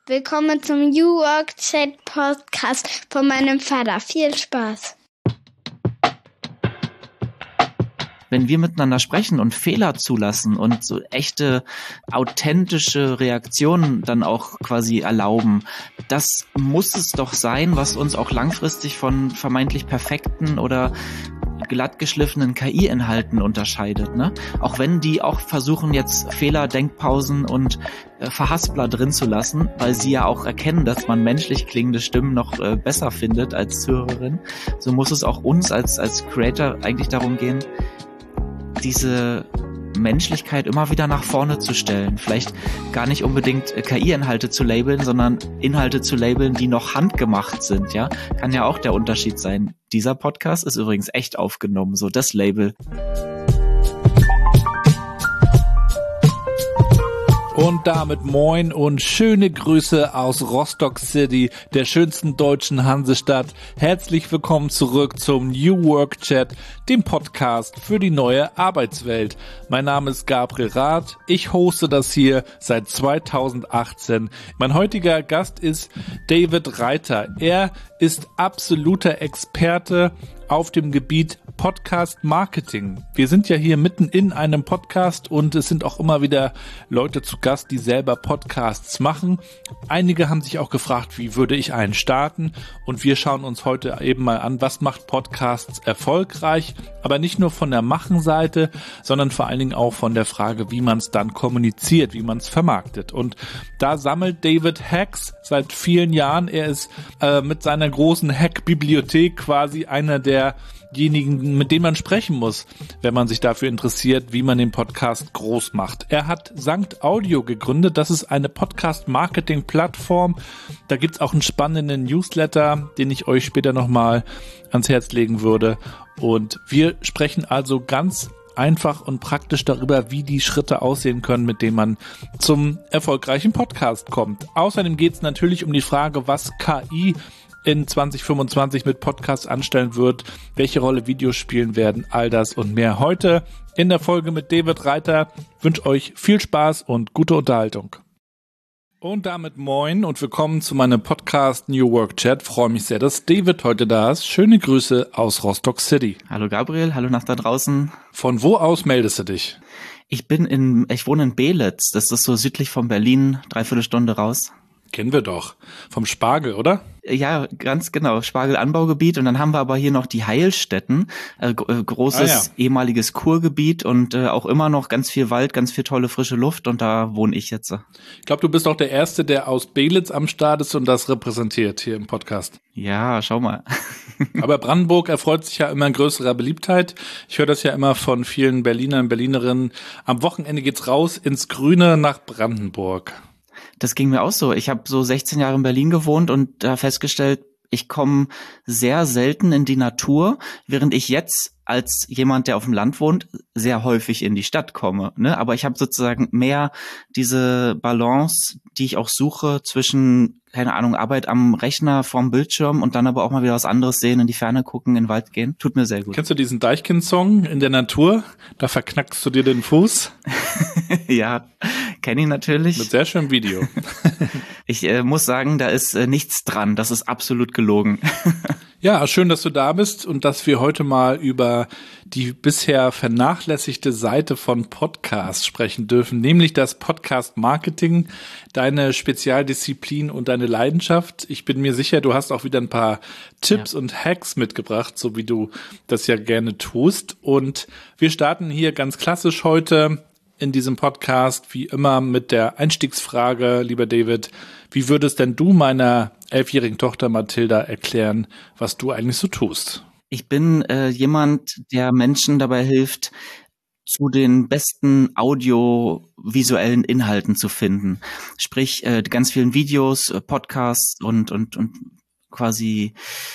Willkommen zum New Work Chat Podcast von meinem Vater. Viel Spaß. Wenn wir miteinander sprechen und Fehler zulassen und so echte, authentische Reaktionen dann auch quasi erlauben, das muss es doch sein, was uns auch langfristig von vermeintlich perfekten oder glatt geschliffenen KI-Inhalten unterscheidet, ne? Auch wenn die auch versuchen, jetzt Fehler, Denkpausen und Verhaspler drin zu lassen, weil sie ja auch erkennen, dass man menschlich klingende Stimmen noch besser findet als Zuhörerin, so muss es auch uns als Creator eigentlich darum gehen, diese Menschlichkeit immer wieder nach vorne zu stellen. Vielleicht gar nicht unbedingt KI-Inhalte zu labeln, sondern Inhalte zu labeln, die noch handgemacht sind, ja. Kann ja auch der Unterschied sein. Dieser Podcast ist übrigens echt aufgenommen, so das Label. Und damit moin und schöne Grüße aus Rostock City, der schönsten deutschen Hansestadt. Herzlich willkommen zurück zum New Work Chat, dem Podcast für die neue Arbeitswelt. Mein Name ist Gabriel Rath, ich hoste das hier seit 2018. Mein heutiger Gast ist David Reiter. Er ist absoluter Experte auf dem Gebiet Podcast Marketing. Wir sind ja hier mitten in einem Podcast und es sind auch immer wieder Leute zu Gast, die selber Podcasts machen. Einige haben sich auch gefragt, wie würde ich einen starten? Und wir schauen uns heute eben mal an, was macht Podcasts erfolgreich, aber nicht nur von der Machenseite, sondern vor allen Dingen auch von der Frage, wie man es dann kommuniziert, wie man es vermarktet. Und da sammelt David Hacks seit vielen Jahren. Er ist mit seiner großen Hack-Bibliothek quasi einer derjenigen, mit denen man sprechen muss, wenn man sich dafür interessiert, wie man den Podcast groß macht. Er hat Sankt Audio gegründet. Das ist eine Podcast-Marketing-Plattform. Da gibt's auch einen spannenden Newsletter, den ich euch später nochmal ans Herz legen würde. Und wir sprechen also ganz einfach und praktisch darüber, wie die Schritte aussehen können, mit denen man zum erfolgreichen Podcast kommt. Außerdem geht es natürlich um die Frage, was KI in 2025 mit Podcasts anstellen wird, welche Rolle Videos spielen werden, all das und mehr heute in der Folge mit David Reiter. Ich wünsche euch viel Spaß und gute Unterhaltung. Und damit moin und willkommen zu meinem Podcast New Work Chat. Freue mich sehr, dass David heute da ist. Schöne Grüße aus Rostock City. Hallo Gabriel, hallo nach da draußen. Von wo aus meldest du dich? Ich wohne in Belitz, das ist so südlich von Berlin, 3/4 Stunde raus. Kennen wir doch. Vom Spargel, oder? Ja, ganz genau. Spargelanbaugebiet. Und dann haben wir aber hier noch die Heilstätten, großes ehemaliges Kurgebiet und auch immer noch ganz viel Wald, ganz viel tolle frische Luft. Und da wohne ich jetzt. Ich glaube, du bist auch der Erste, der aus Belitz am Start ist und das repräsentiert hier im Podcast. Ja, schau mal. Aber Brandenburg erfreut sich ja immer größerer Beliebtheit. Ich höre das ja immer von vielen Berlinern, Berlinerinnen. Am Wochenende geht's raus ins Grüne nach Brandenburg. Das ging mir auch so. Ich habe so 16 Jahre in Berlin gewohnt und da festgestellt, ich komme sehr selten in die Natur, während ich jetzt als jemand, der auf dem Land wohnt, sehr häufig in die Stadt komme, ne? Aber ich habe sozusagen mehr diese Balance, die ich auch suche zwischen, keine Ahnung, Arbeit am Rechner vorm Bildschirm und dann aber auch mal wieder was anderes sehen, in die Ferne gucken, in den Wald gehen. Tut mir sehr gut. Kennst du diesen Deichkind-Song in der Natur? Da verknackst du dir den Fuß. Ja, kenne ich natürlich. Mit sehr schönem Video. Ich muss sagen, da ist nichts dran. Das ist absolut gelogen. Ja, schön, dass du da bist und dass wir heute mal über die bisher vernachlässigte Seite von Podcasts sprechen dürfen, nämlich das Podcast-Marketing, deine Spezialdisziplin und deine Leidenschaft. Ich bin mir sicher, du hast auch wieder ein paar Tipps und Hacks mitgebracht, so wie du das ja gerne tust. Und wir starten hier ganz klassisch heute in diesem Podcast, wie immer, mit der Einstiegsfrage, lieber David. Wie würdest denn du meiner 11-jährigen Tochter Mathilda erklären, was du eigentlich so tust? Ich bin jemand, der Menschen dabei hilft, zu den besten audiovisuellen Inhalten zu finden. Sprich, ganz vielen Videos, Podcasts und quasi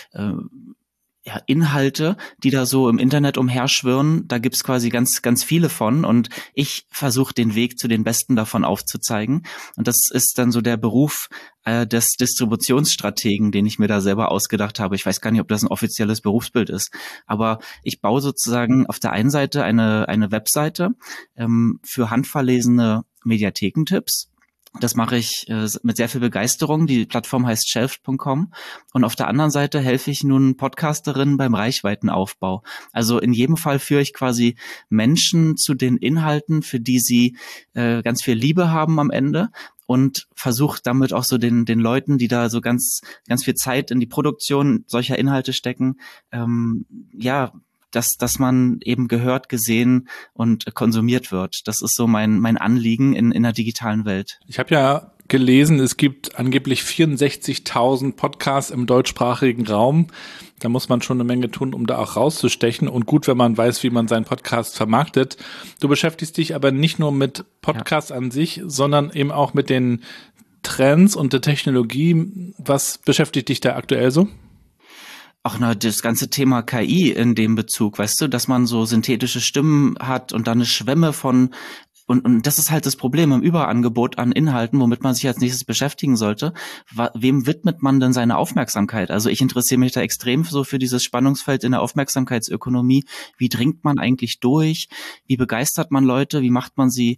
Inhalte, die da so im Internet umherschwirren, da gibt's quasi ganz, ganz viele von und ich versuche den Weg zu den Besten davon aufzuzeigen und das ist dann so der Beruf des Distributionsstrategen, den ich mir da selber ausgedacht habe. Ich weiß gar nicht, ob das ein offizielles Berufsbild ist, aber ich baue sozusagen auf der einen Seite eine Webseite für handverlesene Mediathekentipps, Das mache ich mit sehr viel Begeisterung. Die Plattform heißt Shelf.com. Und auf der anderen Seite helfe ich nun Podcasterinnen beim Reichweitenaufbau. Also in jedem Fall führe ich quasi Menschen zu den Inhalten, für die sie ganz viel Liebe haben am Ende. Und versuche damit auch so den Leuten, die da so ganz viel Zeit in die Produktion solcher Inhalte stecken, dass man eben gehört, gesehen und konsumiert wird. Das ist so mein Anliegen in der digitalen Welt. Ich habe ja gelesen, es gibt angeblich 64.000 Podcasts im deutschsprachigen Raum. Da muss man schon eine Menge tun, um da auch rauszustechen. Und gut, wenn man weiß, wie man seinen Podcast vermarktet. Du beschäftigst dich aber nicht nur mit Podcasts an sich, sondern eben auch mit den Trends und der Technologie. Was beschäftigt dich da aktuell so? Ach na, das ganze Thema KI in dem Bezug, weißt du, dass man so synthetische Stimmen hat und dann eine Schwemme von und das ist halt das Problem im Überangebot an Inhalten, womit man sich als nächstes beschäftigen sollte. Wem widmet man denn seine Aufmerksamkeit? Also ich interessiere mich da extrem so für dieses Spannungsfeld in der Aufmerksamkeitsökonomie. Wie dringt man eigentlich durch? Wie begeistert man Leute? Wie macht man sie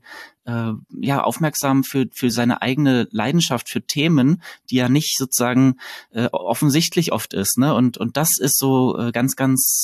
aufmerksam für seine eigene Leidenschaft für Themen, die ja nicht sozusagen offensichtlich oft ist, ne? Und das ist so ganz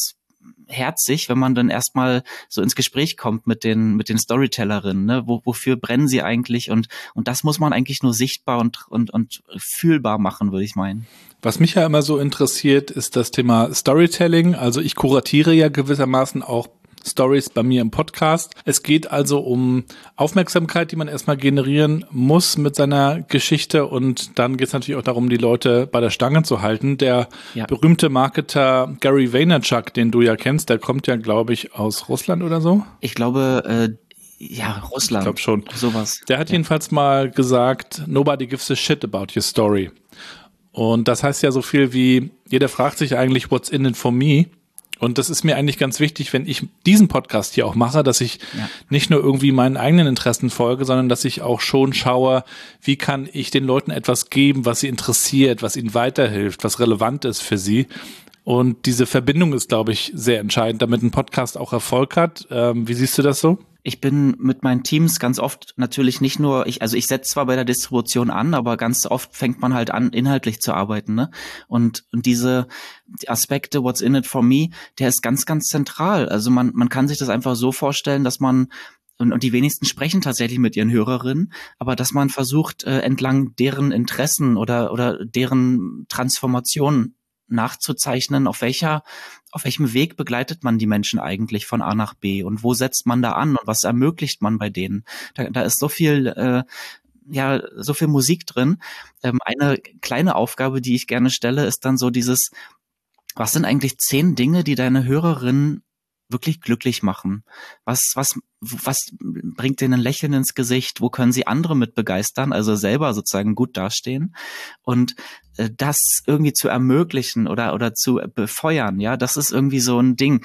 herzig, wenn man dann erstmal so ins Gespräch kommt mit den Storytellerinnen, ne? Wofür brennen sie eigentlich? Und das muss man eigentlich nur sichtbar und fühlbar machen, würde ich meinen. Was mich ja immer so interessiert, ist das Thema Storytelling. Also ich kuratiere ja gewissermaßen auch Stories bei mir im Podcast. Es geht also um Aufmerksamkeit, die man erstmal generieren muss mit seiner Geschichte, und dann geht es natürlich auch darum, die Leute bei der Stange zu halten. Der berühmte Marketer Gary Vaynerchuk, den du ja kennst, der kommt ja, glaube ich, aus Russland oder so. Ich glaube, Russland. Ich glaube schon. Sowas. Der hat jedenfalls mal gesagt, nobody gives a shit about your story. Und das heißt ja so viel wie, jeder fragt sich eigentlich, what's in it for me? Und das ist mir eigentlich ganz wichtig, wenn ich diesen Podcast hier auch mache, dass ich nicht nur irgendwie meinen eigenen Interessen folge, sondern dass ich auch schon schaue, wie kann ich den Leuten etwas geben, was sie interessiert, was ihnen weiterhilft, was relevant ist für sie. Und diese Verbindung ist, glaube ich, sehr entscheidend, damit ein Podcast auch Erfolg hat. Wie siehst du das so? Ich bin mit meinen Teams ganz oft natürlich nicht nur, ich setze zwar bei der Distribution an, aber ganz oft fängt man halt an, inhaltlich zu arbeiten, ne? Und diese Aspekte, what's in it for me, der ist ganz zentral. Also man kann sich das einfach so vorstellen, dass man und die wenigsten sprechen tatsächlich mit ihren Hörerinnen, aber dass man versucht, entlang deren Interessen oder deren Transformation nachzuzeichnen, auf welchem Weg begleitet man die Menschen eigentlich von A nach B und wo setzt man da an und was ermöglicht man bei denen? Da ist so viel so viel Musik drin. Eine kleine Aufgabe, die ich gerne stelle, ist dann so dieses, was sind eigentlich 10 Dinge, die deine Hörerinnen wirklich glücklich machen? Was bringt denen ein Lächeln ins Gesicht? Wo können sie andere mit begeistern? Also selber sozusagen gut dastehen. Und das irgendwie zu ermöglichen oder zu befeuern, ja, das ist irgendwie so ein Ding.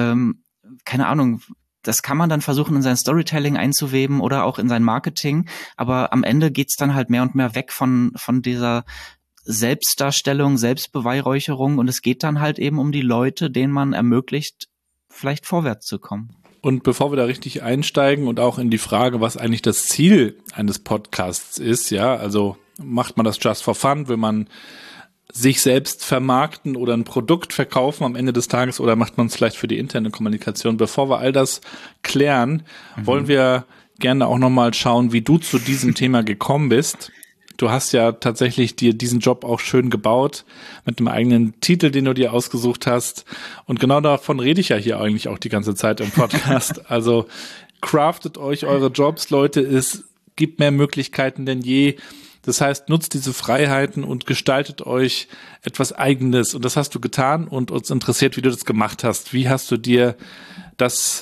Keine Ahnung, das kann man dann versuchen, in sein Storytelling einzuweben oder auch in sein Marketing. Aber am Ende geht's dann halt mehr und mehr weg von dieser Selbstdarstellung, Selbstbeweihräucherung. Und es geht dann halt eben um die Leute, denen man ermöglicht, vielleicht vorwärts zu kommen. Und bevor wir da richtig einsteigen und auch in die Frage, was eigentlich das Ziel eines Podcasts ist, ja, also macht man das just for fun, will man sich selbst vermarkten oder ein Produkt verkaufen am Ende des Tages, oder macht man es vielleicht für die interne Kommunikation? Bevor wir all das klären, wollen wir gerne auch nochmal schauen, wie du zu diesem Thema gekommen bist. Du hast ja tatsächlich dir diesen Job auch schön gebaut mit einem eigenen Titel, den du dir ausgesucht hast. Und genau davon rede ich ja hier eigentlich auch die ganze Zeit im Podcast. Also craftet euch eure Jobs, Leute. Es gibt mehr Möglichkeiten denn je. Das heißt, nutzt diese Freiheiten und gestaltet euch etwas Eigenes. Und das hast du getan, und uns interessiert, wie du das gemacht hast. Wie hast du dir das,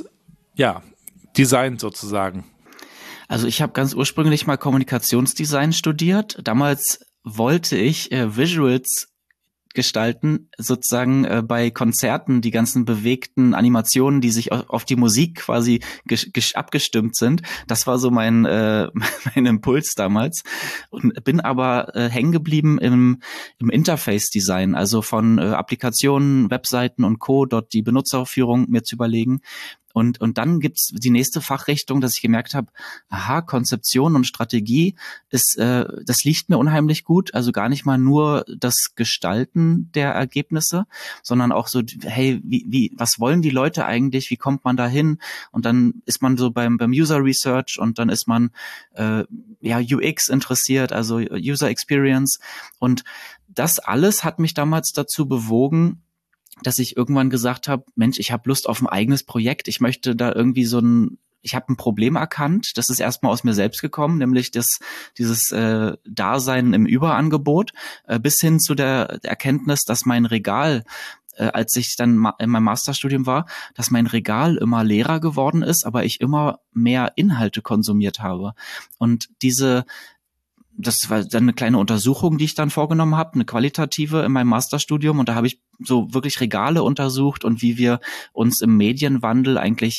designt sozusagen? Also ich habe ganz ursprünglich mal Kommunikationsdesign studiert. Damals wollte ich Visuals gestalten, sozusagen bei Konzerten, die ganzen bewegten Animationen, die sich auf die Musik quasi abgestimmt sind. Das war so mein Impuls damals, und bin aber hängen geblieben im Interface-Design, also von Applikationen, Webseiten und Co., dort die Benutzerführung mir zu überlegen. Und dann gibt's die nächste Fachrichtung, dass ich gemerkt habe, aha, Konzeption und Strategie ist, das liegt mir unheimlich gut. Also gar nicht mal nur das Gestalten der Ergebnisse, sondern auch so, hey, was wollen die Leute eigentlich? Wie kommt man da hin? Und dann ist man so beim User Research und dann ist man UX interessiert, also User Experience. Und das alles hat mich damals dazu bewogen, dass ich irgendwann gesagt habe, Mensch, ich habe Lust auf ein eigenes Projekt. Ich möchte da irgendwie ich habe ein Problem erkannt. Das ist erstmal aus mir selbst gekommen, nämlich dieses Dasein im Überangebot, bis hin zu der Erkenntnis, dass mein Regal, als ich dann in meinem Masterstudium war, dass mein Regal immer leerer geworden ist, aber ich immer mehr Inhalte konsumiert habe. Und das war dann eine kleine Untersuchung, die ich dann vorgenommen habe, eine qualitative in meinem Masterstudium. Und da habe ich so wirklich Regale untersucht und wie wir uns im Medienwandel eigentlich,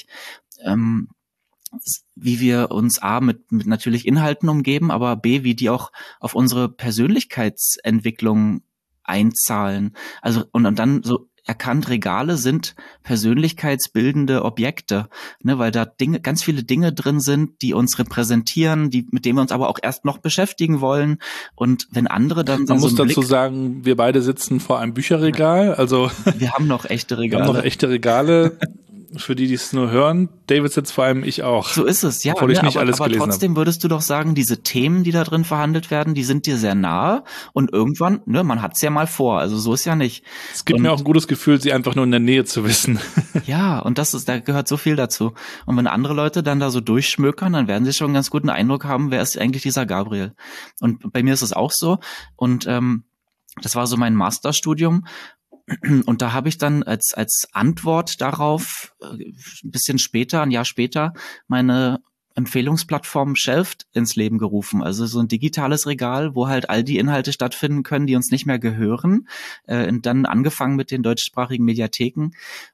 wie wir uns A, mit natürlich Inhalten umgeben, aber B, wie die auch auf unsere Persönlichkeitsentwicklung einzahlen. Also, und dann so erkannt, Regale sind persönlichkeitsbildende Objekte, ne, weil da ganz viele Dinge drin sind, die uns repräsentieren, mit denen wir uns aber auch erst noch beschäftigen wollen. Und wenn andere dann Man muss dazu sagen, wir beide sitzen vor einem Bücherregal, also wir haben noch echte Regale. Wir haben noch echte Regale. Für die es nur hören, David sitzt vor allem, ich auch. So ist es, ja. Obwohl ich nicht alles gelesen habe. Aber trotzdem würdest du doch sagen, diese Themen, die da drin verhandelt werden, die sind dir sehr nahe und irgendwann, ne, man hat's ja mal vor, also so ist ja nicht. Es gibt mir auch ein gutes Gefühl, sie einfach nur in der Nähe zu wissen. Ja, und da gehört so viel dazu. Und wenn andere Leute dann da so durchschmökern, dann werden sie schon einen ganz guten Eindruck haben, wer ist eigentlich dieser Gabriel. Und bei mir ist es auch so. Und das war so mein Masterstudium. Und da habe ich dann als Antwort darauf ein bisschen später, ein Jahr später, meine Empfehlungsplattform Shelft ins Leben gerufen. Also so ein digitales Regal, wo halt all die Inhalte stattfinden können, die uns nicht mehr gehören. Und dann angefangen mit den deutschsprachigen Mediatheken,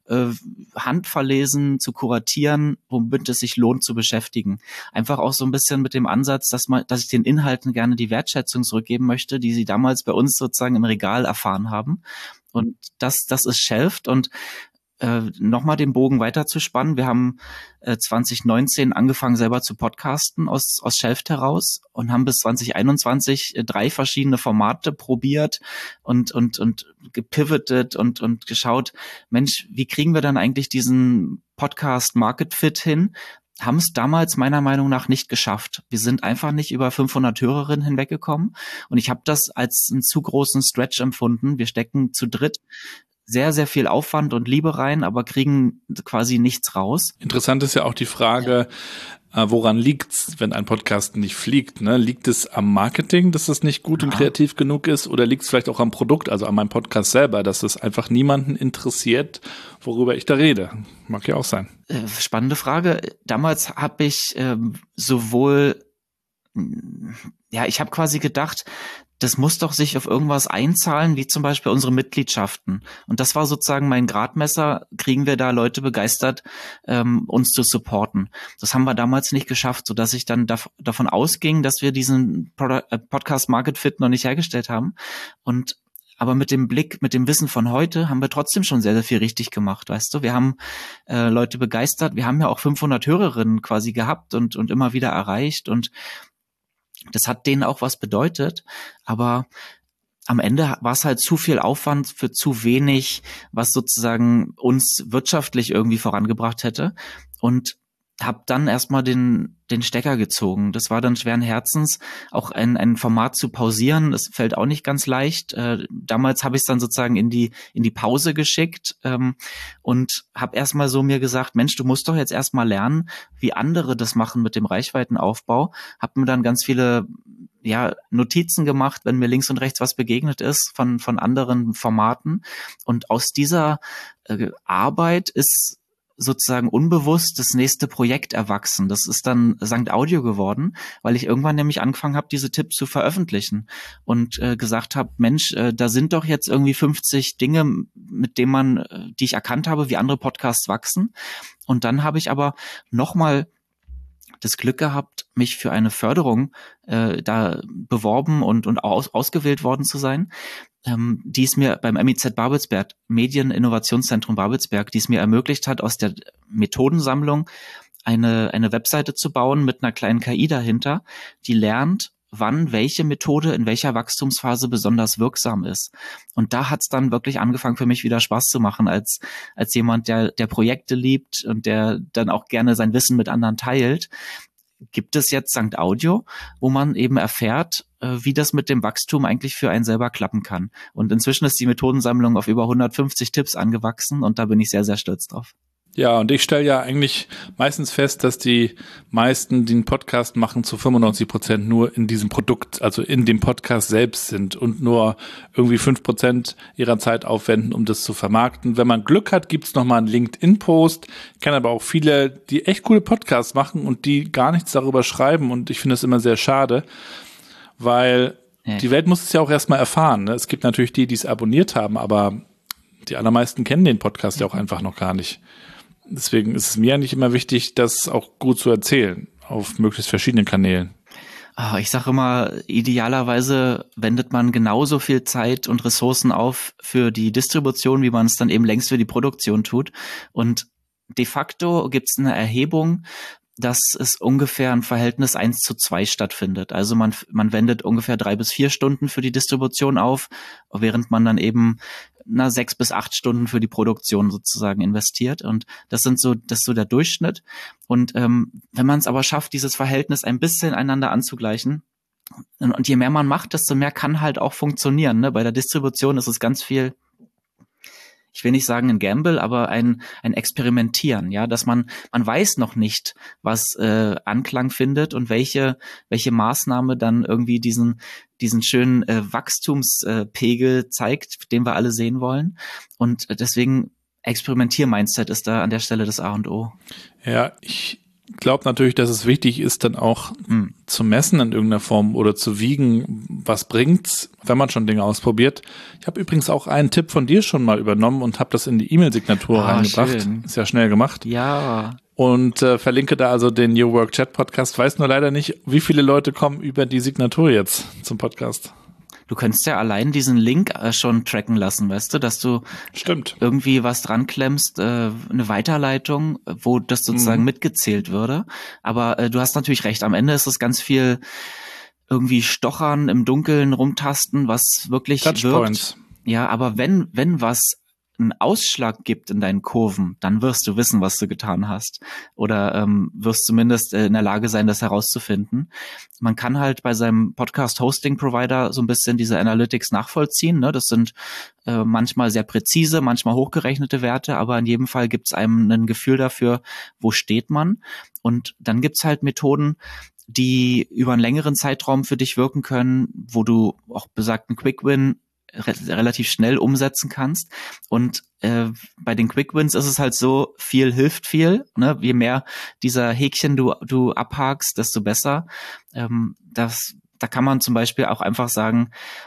handverlesen zu kuratieren, womit es sich lohnt zu beschäftigen. Einfach auch so ein bisschen mit dem Ansatz, dass ich den Inhalten gerne die Wertschätzung zurückgeben möchte, die sie damals bei uns sozusagen im Regal erfahren haben. Und das ist Shelft. Und nochmal den Bogen weiterzuspannen. Wir haben 2019 angefangen, selber zu podcasten aus Shelft heraus und haben bis 2021 3 verschiedene Formate probiert und gepivotet und geschaut, Mensch, wie kriegen wir dann eigentlich diesen Podcast Market Fit hin? Haben es damals meiner Meinung nach nicht geschafft. Wir sind einfach nicht über 500 Hörerinnen hinweggekommen und ich habe das als einen zu großen Stretch empfunden. Wir stecken zu dritt sehr, sehr viel Aufwand und Liebe rein, aber kriegen quasi nichts raus. Interessant ist ja auch die Frage, woran liegt's, wenn ein Podcast nicht fliegt? Ne? Liegt es am Marketing, dass es nicht gut und kreativ genug ist, oder liegt es vielleicht auch am Produkt, also an meinem Podcast selber, dass es einfach niemanden interessiert, worüber ich da rede? Mag ja auch sein. Spannende Frage. Damals habe ich ich habe quasi gedacht, das muss doch sich auf irgendwas einzahlen, wie zum Beispiel unsere Mitgliedschaften. Und das war sozusagen mein Gradmesser, kriegen wir da Leute begeistert, uns zu supporten. Das haben wir damals nicht geschafft, sodass ich dann davon ausging, dass wir diesen Podcast Market Fit noch nicht hergestellt haben. Aber mit dem Blick, mit dem Wissen von heute haben wir trotzdem schon sehr, sehr viel richtig gemacht, weißt du? Wir haben Leute begeistert, wir haben ja auch 500 Hörerinnen quasi gehabt und immer wieder erreicht, und das hat denen auch was bedeutet, aber am Ende war es halt zu viel Aufwand für zu wenig, was sozusagen uns wirtschaftlich irgendwie vorangebracht hätte, und habe dann erstmal den Stecker gezogen. Das war dann schweren Herzens, auch ein Format zu pausieren. Das fällt auch nicht ganz leicht. Damals habe ich es dann sozusagen in die Pause geschickt und habe erstmal so mir gesagt, Mensch, du musst doch jetzt erstmal lernen, wie andere das machen mit dem Reichweitenaufbau. Habe mir dann ganz viele Notizen gemacht, wenn mir links und rechts was begegnet ist von anderen Formaten. Und aus dieser Arbeit ist sozusagen unbewusst das nächste Projekt erwachsen. Das ist dann Sankt Audio geworden, weil ich irgendwann nämlich angefangen habe, diese Tipps zu veröffentlichen und gesagt habe, Mensch, da sind doch jetzt irgendwie 50 Dinge, mit denen die ich erkannt habe, wie andere Podcasts wachsen. Und dann habe ich aber nochmal das Glück gehabt, mich für eine Förderung da beworben und ausgewählt worden zu sein. Die es mir beim MIZ Babelsberg, Medieninnovationszentrum Babelsberg, die es mir ermöglicht hat, aus der Methodensammlung eine Webseite zu bauen mit einer kleinen KI dahinter, die lernt, wann welche Methode in welcher Wachstumsphase besonders wirksam ist. Und da hat es dann wirklich angefangen für mich wieder Spaß zu machen, als jemand, der Projekte liebt und der dann auch gerne sein Wissen mit anderen teilt. Gibt es jetzt St. Audio, wo man eben erfährt, wie das mit dem Wachstum eigentlich für einen selber klappen kann. Und inzwischen ist die Methodensammlung auf über 150 Tipps angewachsen und da bin ich sehr, sehr stolz drauf. Ja, und ich stelle ja eigentlich meistens fest, dass die meisten, die einen Podcast machen, zu 95% nur in diesem Produkt, also in dem Podcast selbst sind und nur irgendwie 5% ihrer Zeit aufwenden, um das zu vermarkten. Wenn man Glück hat, gibt's noch mal einen LinkedIn-Post. Ich kenne aber auch viele, die echt coole Podcasts machen und die gar nichts darüber schreiben und ich finde das immer sehr schade, weil die Welt muss es ja auch erstmal erfahren. Ne? Es gibt natürlich die es abonniert haben, aber die allermeisten kennen den Podcast ja auch einfach noch gar nicht. Deswegen ist es mir eigentlich immer wichtig, das auch gut zu erzählen, auf möglichst verschiedenen Kanälen. Ich sage immer, idealerweise wendet man genauso viel Zeit und Ressourcen auf für die Distribution, wie man es dann eben längst für die Produktion tut. Und de facto gibt es eine Erhebung, dass es ungefähr ein Verhältnis 1:2 stattfindet. Also man wendet ungefähr 3 bis 4 Stunden für die Distribution auf, während man dann eben 6 bis 8 Stunden für die Produktion sozusagen investiert. Und das ist so der Durchschnitt. Und wenn man es aber schafft, dieses Verhältnis ein bisschen einander anzugleichen, und je mehr man macht, desto mehr kann halt auch funktionieren. Ne? Bei der Distribution ist es ganz viel, ich will nicht sagen ein Gamble, aber ein Experimentieren, ja, dass man weiß noch nicht, was Anklang findet und welche Maßnahme dann irgendwie diesen schönen Wachstumspegel zeigt, den wir alle sehen wollen. Und deswegen Experimentier-Mindset ist da an der Stelle das A und O. Ja, ich glaube natürlich, dass es wichtig ist, dann auch zu messen in irgendeiner Form oder zu wiegen, was bringt's, wenn man schon Dinge ausprobiert. Ich habe übrigens auch einen Tipp von dir schon mal übernommen und habe das in die E-Mail-Signatur reingebracht. Schön. Ist ja schnell gemacht. Ja. Und verlinke da also den New Work Chat Podcast. Weiß nur leider nicht, wie viele Leute kommen über die Signatur jetzt zum Podcast. Du könntest ja allein diesen Link schon tracken lassen, weißt du, dass du Stimmt. irgendwie was dran klemmst, eine Weiterleitung, wo das sozusagen mitgezählt würde. Aber du hast natürlich recht, am Ende ist es ganz viel irgendwie Stochern, im Dunkeln rumtasten, was wirklich wirkt. Ja, aber wenn was einen Ausschlag gibt in deinen Kurven, dann wirst du wissen, was du getan hast. Oder wirst zumindest in der Lage sein, das herauszufinden. Man kann halt bei seinem Podcast-Hosting-Provider so ein bisschen diese Analytics nachvollziehen. Ne? Das sind manchmal sehr präzise, manchmal hochgerechnete Werte, aber in jedem Fall gibt es einem ein Gefühl dafür, wo steht man. Und dann gibt's halt Methoden, die über einen längeren Zeitraum für dich wirken können, wo du auch besagten Quick-Win relativ schnell umsetzen kannst. Und bei den Quick Wins ist es halt so, viel hilft viel. Ne? Je mehr dieser Häkchen du abhakst, desto besser. Da kann man zum Beispiel auch einfach sagen,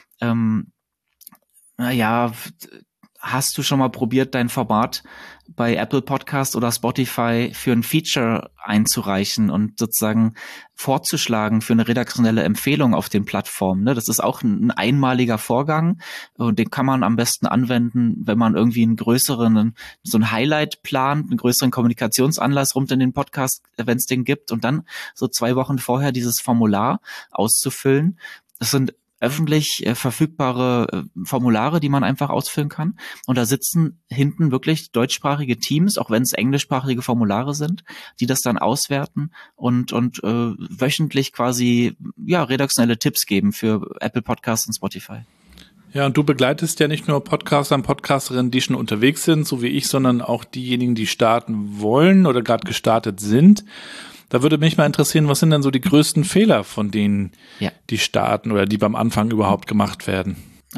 hast du schon mal probiert, dein Format bei Apple Podcast oder Spotify für ein Feature einzureichen und sozusagen vorzuschlagen für eine redaktionelle Empfehlung auf den Plattformen? Ne? Das ist auch ein einmaliger Vorgang und den kann man am besten anwenden, wenn man irgendwie so ein Highlight plant, einen größeren Kommunikationsanlass rund in den Podcast, wenn es den gibt, und dann so 2 Wochen vorher dieses Formular auszufüllen. Das sind öffentlich verfügbare Formulare, die man einfach ausfüllen kann. Und da sitzen hinten wirklich deutschsprachige Teams, auch wenn es englischsprachige Formulare sind, die das dann auswerten und wöchentlich quasi redaktionelle Tipps geben für Apple Podcasts und Spotify. Ja, und du begleitest ja nicht nur Podcaster und Podcasterinnen, die schon unterwegs sind, so wie ich, sondern auch diejenigen, die starten wollen oder gerade gestartet sind. Da würde mich mal interessieren, was sind denn so die größten Fehler von denen, die starten oder die beim Anfang überhaupt gemacht werden?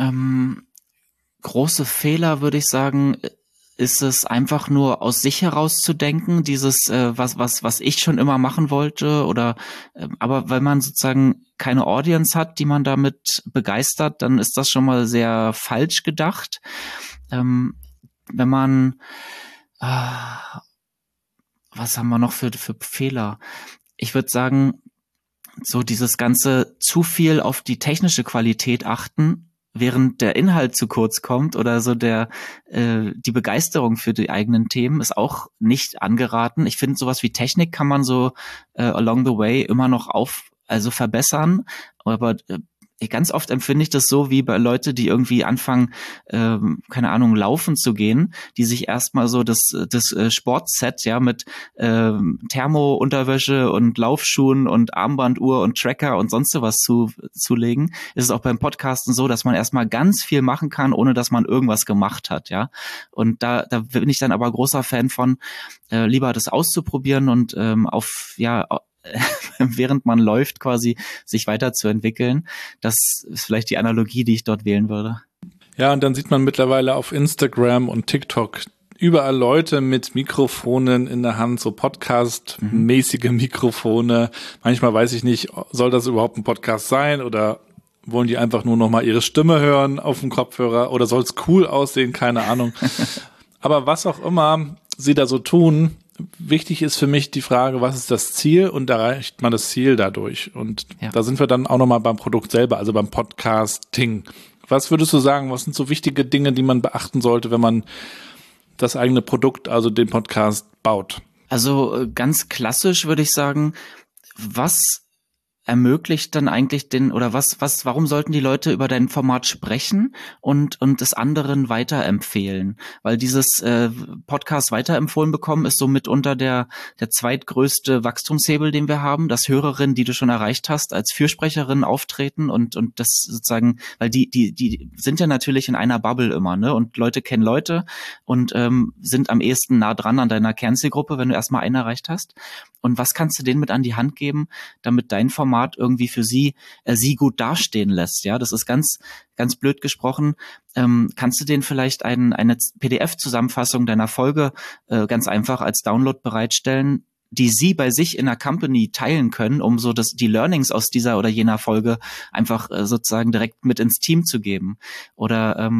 Große Fehler, würde ich sagen, ist es einfach nur aus sich heraus zu denken, dieses was ich schon immer machen wollte, oder aber wenn man sozusagen keine Audience hat, die man damit begeistert, dann ist das schon mal sehr falsch gedacht. Wenn man was haben wir noch für Fehler? ich würde sagen, so dieses ganze zu viel auf die technische Qualität achten, während der Inhalt zu kurz kommt oder so die Begeisterung für die eigenen Themen ist auch nicht angeraten. Ich finde, sowas wie Technik kann man so along the way immer noch also verbessern, aber ganz oft empfinde ich das so wie bei Leute, die irgendwie anfangen, keine Ahnung, laufen zu gehen, die sich erstmal so das Sportset ja mit Thermo-Unterwäsche und Laufschuhen und Armbanduhr und Tracker und sonst sowas zulegen. Ist es auch beim Podcasten so, dass man erstmal ganz viel machen kann, ohne dass man irgendwas gemacht hat, ja. Und da bin ich dann aber großer Fan von, lieber das auszuprobieren und während man läuft quasi sich weiterzuentwickeln. Das ist vielleicht die Analogie, die ich dort wählen würde. Ja, und dann sieht man mittlerweile auf Instagram und TikTok überall Leute mit Mikrofonen in der Hand, so Podcast-mäßige Mikrofone. Manchmal weiß ich nicht, soll das überhaupt ein Podcast sein oder wollen die einfach nur noch mal ihre Stimme hören auf dem Kopfhörer oder soll es cool aussehen? Keine Ahnung. Aber was auch immer sie da so tun, wichtig ist für mich die Frage, was ist das Ziel und erreicht man das Ziel dadurch? Und da sind wir dann auch nochmal beim Produkt selber, also beim Podcasting. Was würdest du sagen, was sind so wichtige Dinge, die man beachten sollte, wenn man das eigene Produkt, also den Podcast, baut? Also ganz klassisch würde ich sagen, was ermöglicht dann eigentlich warum sollten die Leute über dein Format sprechen und des anderen weiterempfehlen? Weil dieses Podcast weiterempfohlen bekommen ist so mitunter der zweitgrößte Wachstumshebel, den wir haben, dass Hörerinnen, die du schon erreicht hast, als Fürsprecherin auftreten und das sozusagen, weil die sind ja natürlich in einer Bubble immer, ne? Und Leute kennen Leute und sind am ehesten nah dran an deiner Kernzielgruppe, wenn du erstmal einen erreicht hast. Und was kannst du denen mit an die Hand geben, damit dein Format irgendwie für sie gut dastehen lässt? Ja, das ist ganz, ganz blöd gesprochen. Kannst du denen vielleicht eine PDF-Zusammenfassung deiner Folge ganz einfach als Download bereitstellen, die sie bei sich in der Company teilen können, um so die Learnings aus dieser oder jener Folge einfach sozusagen direkt mit ins Team zu geben? Oder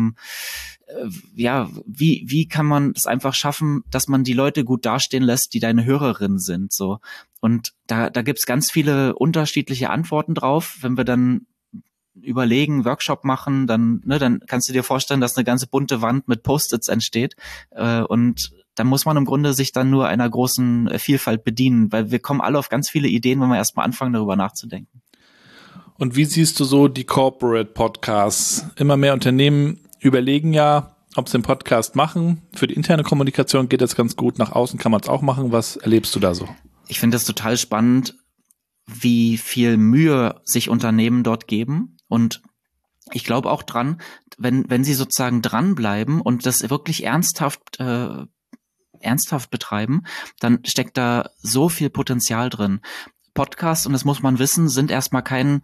wie kann man es einfach schaffen, dass man die Leute gut dastehen lässt, die deine Hörerinnen sind, so. Und da gibt's ganz viele unterschiedliche Antworten drauf. Wenn wir dann überlegen, Workshop machen, dann kannst du dir vorstellen, dass eine ganze bunte Wand mit Post-its entsteht, und da muss man im Grunde sich dann nur einer großen Vielfalt bedienen, weil wir kommen alle auf ganz viele Ideen, wenn wir erstmal anfangen, darüber nachzudenken. Und wie siehst du so die Corporate Podcasts? Immer mehr Unternehmen überlegen ja, ob sie einen Podcast machen. Für die interne Kommunikation geht das ganz gut. Nach außen kann man es auch machen. Was erlebst du da so? Ich finde das total spannend, wie viel Mühe sich Unternehmen dort geben. Und ich glaube auch dran, wenn sie sozusagen dranbleiben und das wirklich ernsthaft betreiben, dann steckt da so viel Potenzial drin. Podcasts, und das muss man wissen, sind erstmal kein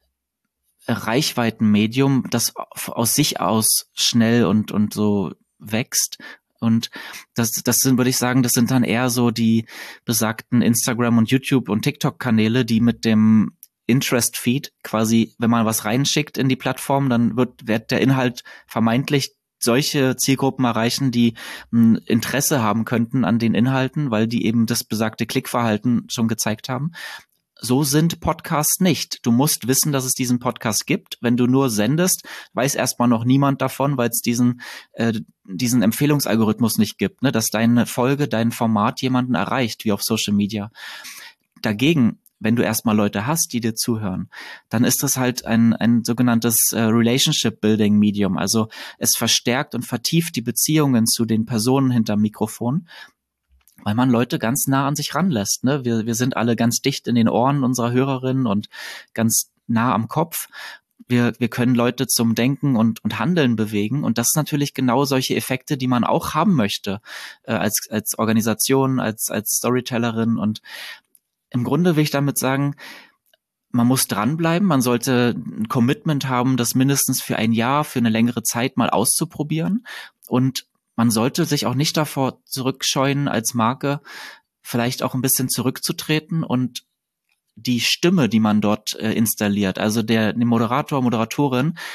Reichweitenmedium, das aus sich aus schnell und so wächst. Und das sind, würde ich sagen, das sind dann eher so die besagten Instagram und YouTube und TikTok-Kanäle, die mit dem Interest-Feed quasi, wenn man was reinschickt in die Plattform, dann wird der Inhalt vermeintlich solche Zielgruppen erreichen, die ein Interesse haben könnten an den Inhalten, weil die eben das besagte Klickverhalten schon gezeigt haben. So sind Podcasts nicht. Du musst wissen, dass es diesen Podcast gibt. Wenn du nur sendest, weiß erstmal noch niemand davon, weil es diesen Empfehlungsalgorithmus nicht gibt, ne? Dass deine Folge, dein Format jemanden erreicht, wie auf Social Media. Dagegen, wenn du erstmal Leute hast, die dir zuhören, dann ist das halt ein sogenanntes Relationship-Building-Medium. Also es verstärkt und vertieft die Beziehungen zu den Personen hinterm Mikrofon, weil man Leute ganz nah an sich ranlässt, ne? Wir sind alle ganz dicht in den Ohren unserer Hörerinnen und ganz nah am Kopf. Wir können Leute zum Denken und Handeln bewegen, und das ist natürlich genau solche Effekte, die man auch haben möchte, als Organisation, als Storytellerin. Und im Grunde will ich damit sagen, man muss dranbleiben, man sollte ein Commitment haben, das mindestens für ein Jahr, für eine längere Zeit mal auszuprobieren, und man sollte sich auch nicht davor zurückscheuen, als Marke vielleicht auch ein bisschen zurückzutreten und die Stimme, die man dort installiert, also der Moderator, Moderatorin,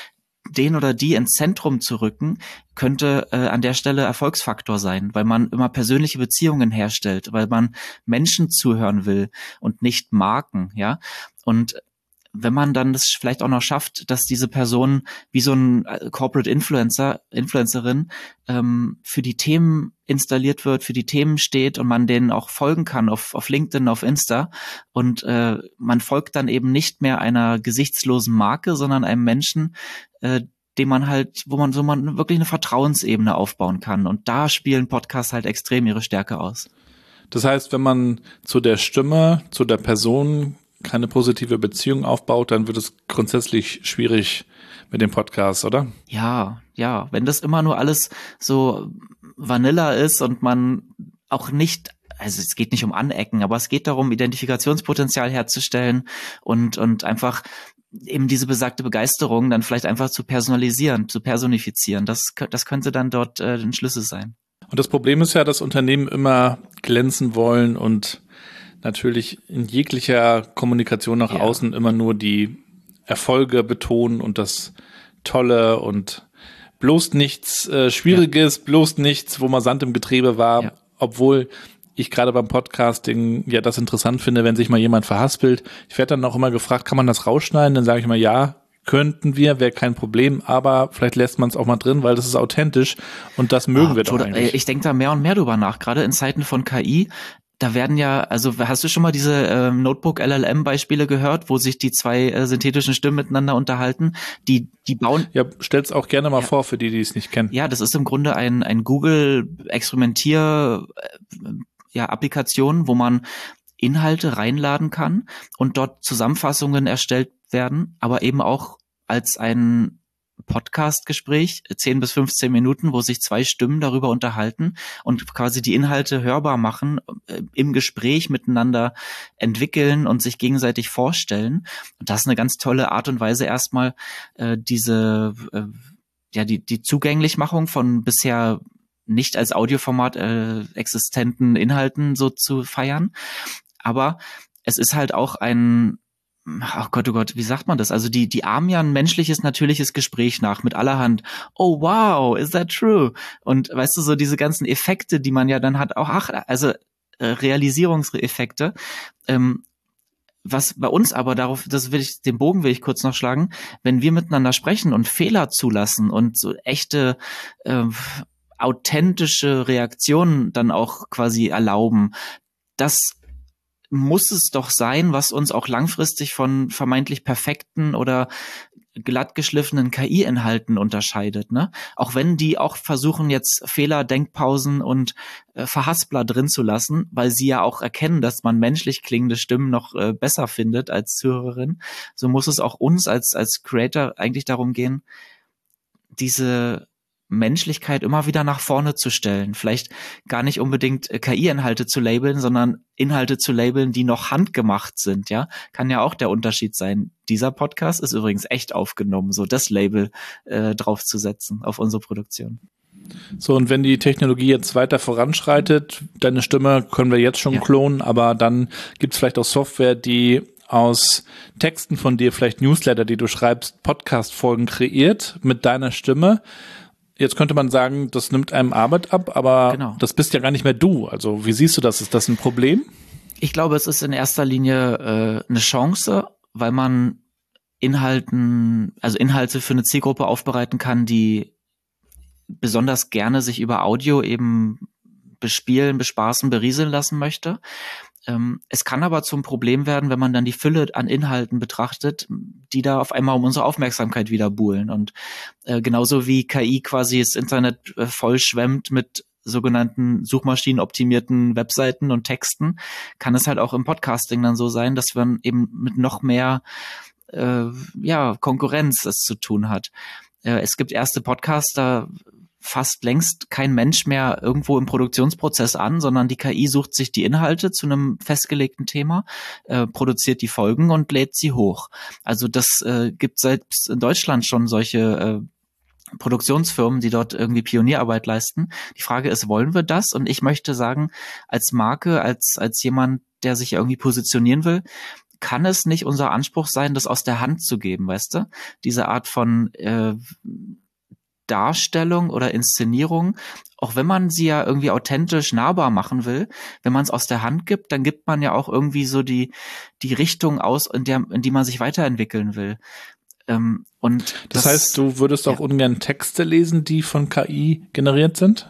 den oder die ins Zentrum zu rücken, könnte an der Stelle Erfolgsfaktor sein, weil man immer persönliche Beziehungen herstellt, weil man Menschen zuhören will und nicht Marken, ja. Und wenn man dann das vielleicht auch noch schafft, dass diese Person wie so ein Corporate Influencerin für die Themen installiert wird, für die Themen steht und man denen auch folgen kann auf LinkedIn, auf Insta und man folgt dann eben nicht mehr einer gesichtslosen Marke, sondern einem Menschen, dem man halt, wo man wirklich eine Vertrauensebene aufbauen kann. Und da spielen Podcasts halt extrem ihre Stärke aus. Das heißt, wenn man zu der Stimme, zu der Person keine positive Beziehung aufbaut, dann wird es grundsätzlich schwierig mit dem Podcast, oder? Ja. Wenn das immer nur alles so Vanilla ist und man auch nicht, also es geht nicht um Anecken, aber es geht darum, Identifikationspotenzial herzustellen und einfach eben diese besagte Begeisterung dann vielleicht einfach zu personalisieren, zu personifizieren. Das könnte dann dort ein Schlüssel sein. Und das Problem ist ja, dass Unternehmen immer glänzen wollen und natürlich in jeglicher Kommunikation nach außen immer nur die Erfolge betonen und das Tolle und bloß nichts Schwieriges, bloß nichts, wo mal Sand im Getriebe war, obwohl ich gerade beim Podcasting ja das interessant finde, wenn sich mal jemand verhaspelt. Ich werde dann auch immer gefragt, kann man das rausschneiden? Dann sage ich mal, ja, könnten wir, wäre kein Problem, aber vielleicht lässt man es auch mal drin, weil das ist authentisch und das mögen wir doch eigentlich. Ich denke da mehr und mehr drüber nach, gerade in Zeiten von KI. Da werden ja, also hast du schon mal diese Notebook-LLM-Beispiele gehört, wo sich die zwei synthetischen Stimmen miteinander unterhalten? Die bauen... Ja, stell's auch gerne mal vor für die es nicht kennen. Ja, das ist im Grunde ein Google-Experimentier- Applikation, wo man Inhalte reinladen kann und dort Zusammenfassungen erstellt werden, aber eben auch als ein Podcast-Gespräch, 10 bis 15 Minuten, wo sich zwei Stimmen darüber unterhalten und quasi die Inhalte hörbar machen, im Gespräch miteinander entwickeln und sich gegenseitig vorstellen. Und das ist eine ganz tolle Art und Weise, erstmal die Zugänglichmachung von bisher nicht als Audioformat existenten Inhalten so zu feiern. Aber es ist halt auch oh Gott, wie sagt man das? Also die ahmen ja ein menschliches, natürliches Gespräch nach mit allerhand. Oh wow, is that true? Und weißt du, so diese ganzen Effekte, die man ja dann hat, auch Realisierungseffekte. Was bei uns aber den Bogen will ich kurz noch schlagen, wenn wir miteinander sprechen und Fehler zulassen und so echte authentische Reaktionen dann auch quasi erlauben, das muss es doch sein, was uns auch langfristig von vermeintlich perfekten oder glatt geschliffenen KI-Inhalten unterscheidet, ne? Auch wenn die auch versuchen, jetzt Fehler, Denkpausen und Verhaspler drin zu lassen, weil sie ja auch erkennen, dass man menschlich klingende Stimmen noch besser findet als Zuhörerin, so muss es auch uns als Creator eigentlich darum gehen, diese Menschlichkeit immer wieder nach vorne zu stellen. Vielleicht gar nicht unbedingt KI-Inhalte zu labeln, sondern Inhalte zu labeln, die noch handgemacht sind, ja. Kann ja auch der Unterschied sein. Dieser Podcast ist übrigens echt aufgenommen, so das Label draufzusetzen auf unsere Produktion. So, und wenn die Technologie jetzt weiter voranschreitet, deine Stimme können wir jetzt schon klonen, aber dann gibt's vielleicht auch Software, die aus Texten von dir, vielleicht Newsletter, die du schreibst, Podcast-Folgen kreiert mit deiner Stimme. Jetzt könnte man sagen, das nimmt einem Arbeit ab, aber Das bist ja gar nicht mehr du. Also wie siehst du das? Ist das ein Problem? Ich glaube, es ist in erster Linie eine Chance, weil man Inhalte für eine Zielgruppe aufbereiten kann, die besonders gerne sich über Audio eben bespielen, bespaßen, berieseln lassen möchte. Es kann aber zum Problem werden, wenn man dann die Fülle an Inhalten betrachtet, die da auf einmal um unsere Aufmerksamkeit wieder buhlen. Und genauso wie KI quasi das Internet voll schwemmt mit sogenannten suchmaschinenoptimierten Webseiten und Texten, kann es halt auch im Podcasting dann so sein, dass man eben mit noch mehr Konkurrenz es zu tun hat. Es gibt erste Podcaster, fasst längst kein Mensch mehr irgendwo im Produktionsprozess an, sondern die KI sucht sich die Inhalte zu einem festgelegten Thema, produziert die Folgen und lädt sie hoch. Also das gibt selbst in Deutschland schon solche Produktionsfirmen, die dort irgendwie Pionierarbeit leisten. Die Frage ist, wollen wir das? Und ich möchte sagen, als Marke, als jemand, der sich irgendwie positionieren will, kann es nicht unser Anspruch sein, das aus der Hand zu geben, weißt du? Diese Art von Darstellung oder Inszenierung, auch wenn man sie ja irgendwie authentisch nahbar machen will, wenn man es aus der Hand gibt, dann gibt man ja auch irgendwie so die Richtung aus, in die man sich weiterentwickeln will. Und das heißt, du würdest auch ungern Texte lesen, die von KI generiert sind?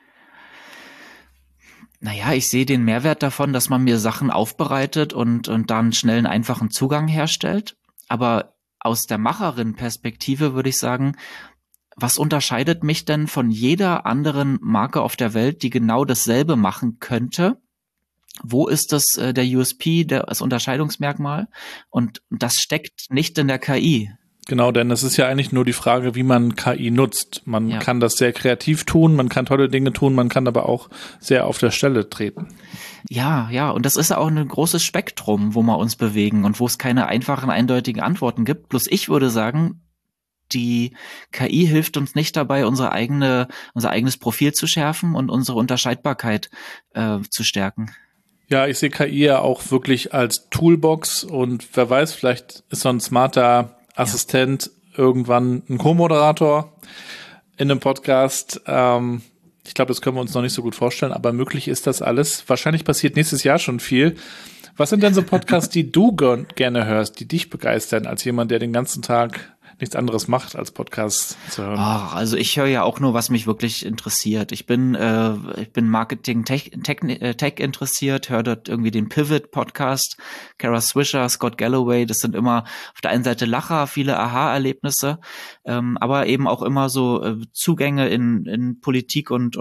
Naja, ich sehe den Mehrwert davon, dass man mir Sachen aufbereitet und dann schnell einen einfachen Zugang herstellt. Aber aus der Macherin-Perspektive würde ich sagen, was unterscheidet mich denn von jeder anderen Marke auf der Welt, die genau dasselbe machen könnte? Wo ist das der USP, das Unterscheidungsmerkmal? Und das steckt nicht in der KI. Genau, denn es ist ja eigentlich nur die Frage, wie man KI nutzt. Man kann das sehr kreativ tun, man kann tolle Dinge tun, man kann aber auch sehr auf der Stelle treten. Ja, und das ist ja auch ein großes Spektrum, wo wir uns bewegen und wo es keine einfachen, eindeutigen Antworten gibt. Bloß ich würde sagen, die KI hilft uns nicht dabei, unser eigenes Profil zu schärfen und unsere Unterscheidbarkeit zu stärken. Ja, ich sehe KI ja auch wirklich als Toolbox und wer weiß, vielleicht ist so ein smarter Assistent irgendwann ein Co-Moderator in einem Podcast. Ich glaube, das können wir uns noch nicht so gut vorstellen, aber möglich ist das alles. Wahrscheinlich passiert nächstes Jahr schon viel. Was sind denn so Podcasts, die du gerne hörst, die dich begeistern, als jemand, der den ganzen Tag nichts anderes macht, als Podcasts zu hören? Also ich höre ja auch nur, was mich wirklich interessiert. Ich bin Marketing, Tech interessiert, höre dort irgendwie den Pivot-Podcast, Kara Swisher, Scott Galloway, das sind immer auf der einen Seite Lacher, viele Aha-Erlebnisse, aber eben auch immer so Zugänge in Politik und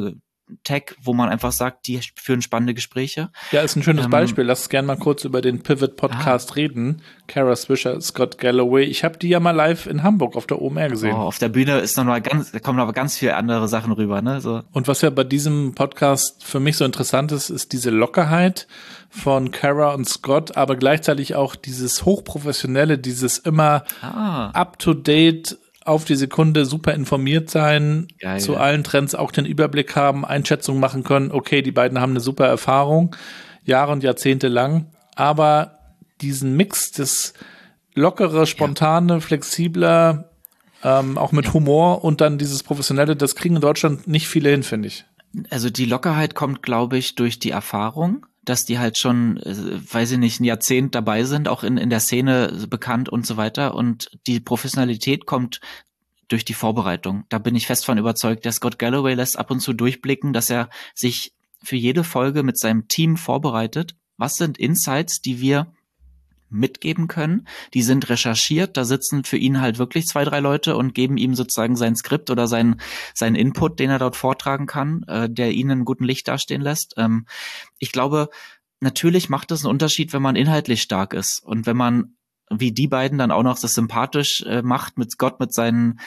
Tech, wo man einfach sagt, die führen spannende Gespräche. Ja, ist ein schönes Beispiel. Lass uns gerne mal kurz über den Pivot-Podcast reden. Kara Swisher, Scott Galloway. Ich habe die ja mal live in Hamburg auf der OMR gesehen. Auf der Bühne ist da kommen aber ganz viele andere Sachen rüber, ne? So. Und was ja bei diesem Podcast für mich so interessant ist diese Lockerheit von Kara und Scott, aber gleichzeitig auch dieses Hochprofessionelle, dieses immer up-to-date, auf die Sekunde super informiert sein, Geil. Zu allen Trends auch den Überblick haben, Einschätzungen machen können. Okay, die beiden haben eine super Erfahrung, Jahre und Jahrzehnte lang, aber diesen Mix, das lockere, spontane, flexibler, auch mit Humor und dann dieses Professionelle, das kriegen in Deutschland nicht viele hin, finde ich. Also die Lockerheit kommt, glaube ich, durch die Erfahrung, dass die halt schon, weiß ich nicht, ein Jahrzehnt dabei sind, auch in der Szene bekannt und so weiter. Und die Professionalität kommt durch die Vorbereitung. Da bin ich fest von überzeugt. Der Scott Galloway lässt ab und zu durchblicken, dass er sich für jede Folge mit seinem Team vorbereitet. Was sind Insights, die wir mitgeben können? Die sind recherchiert, da sitzen für ihn halt wirklich 2, 3 Leute und geben ihm sozusagen sein Skript oder seinen Input, den er dort vortragen kann, der ihn in gutem Licht dastehen lässt. Ich glaube, natürlich macht es einen Unterschied, wenn man inhaltlich stark ist und wenn man wie die beiden dann auch noch das sympathisch macht mit Scott, mit seinen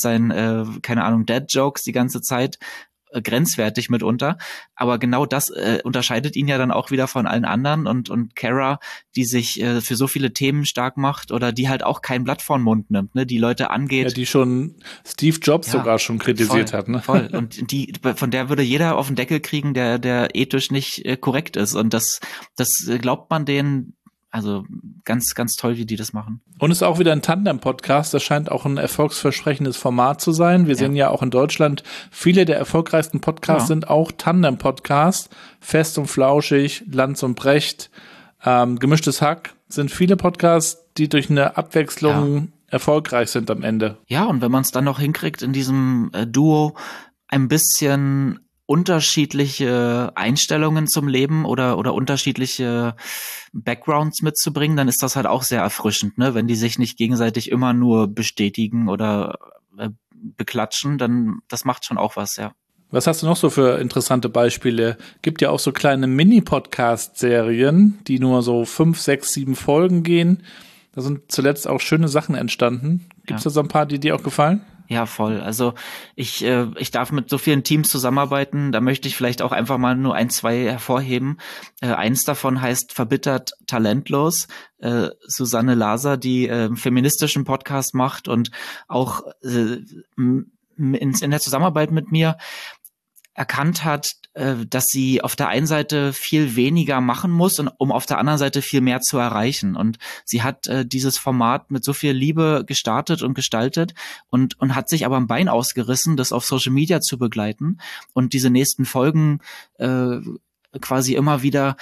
keine Ahnung, Dad-Jokes die ganze Zeit, grenzwertig mitunter, aber genau das unterscheidet ihn ja dann auch wieder von allen anderen und Kara, die sich für so viele Themen stark macht oder die halt auch kein Blatt vor den Mund nimmt, ne, die Leute angeht. Ja, die schon Steve Jobs sogar schon kritisiert hat, ne? Voll. Und von der würde jeder auf den Deckel kriegen, der ethisch nicht korrekt ist und das glaubt man denen. Also ganz, ganz toll, wie die das machen. Und es ist auch wieder ein Tandem-Podcast. Das scheint auch ein erfolgsversprechendes Format zu sein. Wir sehen ja auch in Deutschland, viele der erfolgreichsten Podcasts sind auch Tandem-Podcasts. Fest und Flauschig, Lanz und Brecht, Gemischtes Hack sind viele Podcasts, die durch eine Abwechslung erfolgreich sind am Ende. Ja, und wenn man es dann noch hinkriegt, in diesem Duo ein bisschen unterschiedliche Einstellungen zum Leben oder unterschiedliche Backgrounds mitzubringen, dann ist das halt auch sehr erfrischend, ne? Wenn die sich nicht gegenseitig immer nur bestätigen oder beklatschen, dann das macht schon auch was, ja. Was hast du noch so für interessante Beispiele? Gibt ja auch so kleine Mini-Podcast-Serien, die nur so 5, 6, 7 Folgen gehen. Da sind zuletzt auch schöne Sachen entstanden. Gibt es da so ein paar, die dir auch gefallen? Ja, voll. Also ich darf mit so vielen Teams zusammenarbeiten, da möchte ich vielleicht auch einfach mal nur 1, 2 hervorheben. Eins davon heißt Verbittert talentlos. Susanne Laser, die feministischen Podcast macht und auch in der Zusammenarbeit mit mir erkannt hat, dass sie auf der einen Seite viel weniger machen muss, um auf der anderen Seite viel mehr zu erreichen. Und sie hat dieses Format mit so viel Liebe gestartet und gestaltet und hat sich aber am Bein ausgerissen, das auf Social Media zu begleiten und diese nächsten Folgen quasi immer wieder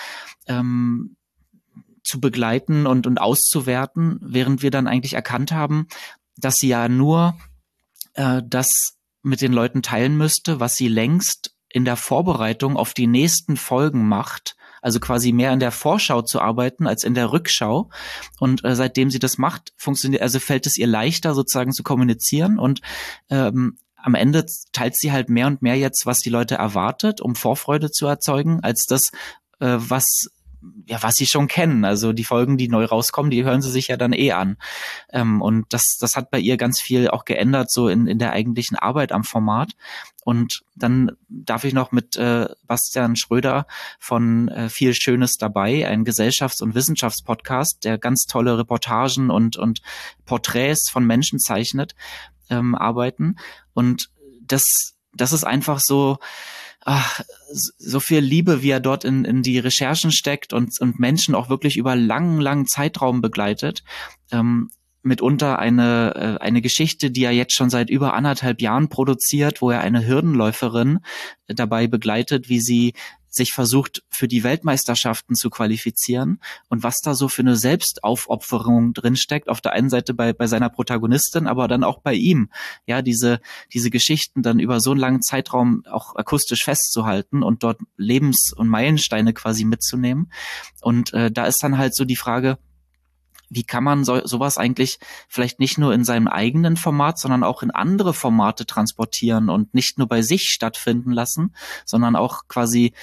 zu begleiten und auszuwerten, während wir dann eigentlich erkannt haben, dass sie ja nur das mit den Leuten teilen müsste, was sie längst in der Vorbereitung auf die nächsten Folgen macht, also quasi mehr in der Vorschau zu arbeiten als in der Rückschau. Und seitdem sie das macht, fällt es ihr leichter, sozusagen zu kommunizieren. Und am Ende teilt sie halt mehr und mehr jetzt, was die Leute erwartet, um Vorfreude zu erzeugen, als das, was sie schon kennen. Also die Folgen, die neu rauskommen, die hören sie sich ja dann an. Und das hat bei ihr ganz viel auch geändert, so in der eigentlichen Arbeit am Format. Und dann darf ich noch mit Bastian Schröder von Viel Schönes dabei, ein Gesellschafts- und Wissenschaftspodcast, der ganz tolle Reportagen und Porträts von Menschen zeichnet, arbeiten. Und das ist einfach so, so viel Liebe, wie er dort in die Recherchen steckt und Menschen auch wirklich über langen Zeitraum begleitet. Mitunter eine Geschichte, die er jetzt schon seit über 1,5 Jahren produziert, wo er eine Hürdenläuferin dabei begleitet, wie sie sich versucht, für die Weltmeisterschaften zu qualifizieren und was da so für eine Selbstaufopferung drinsteckt. Auf der einen Seite bei seiner Protagonistin, aber dann auch bei ihm. Ja, diese Geschichten dann über so einen langen Zeitraum auch akustisch festzuhalten und dort Lebens- und Meilensteine quasi mitzunehmen. Und da ist dann halt so die Frage, wie kann man sowas eigentlich vielleicht nicht nur in seinem eigenen Format, sondern auch in andere Formate transportieren und nicht nur bei sich stattfinden lassen, sondern auch quasi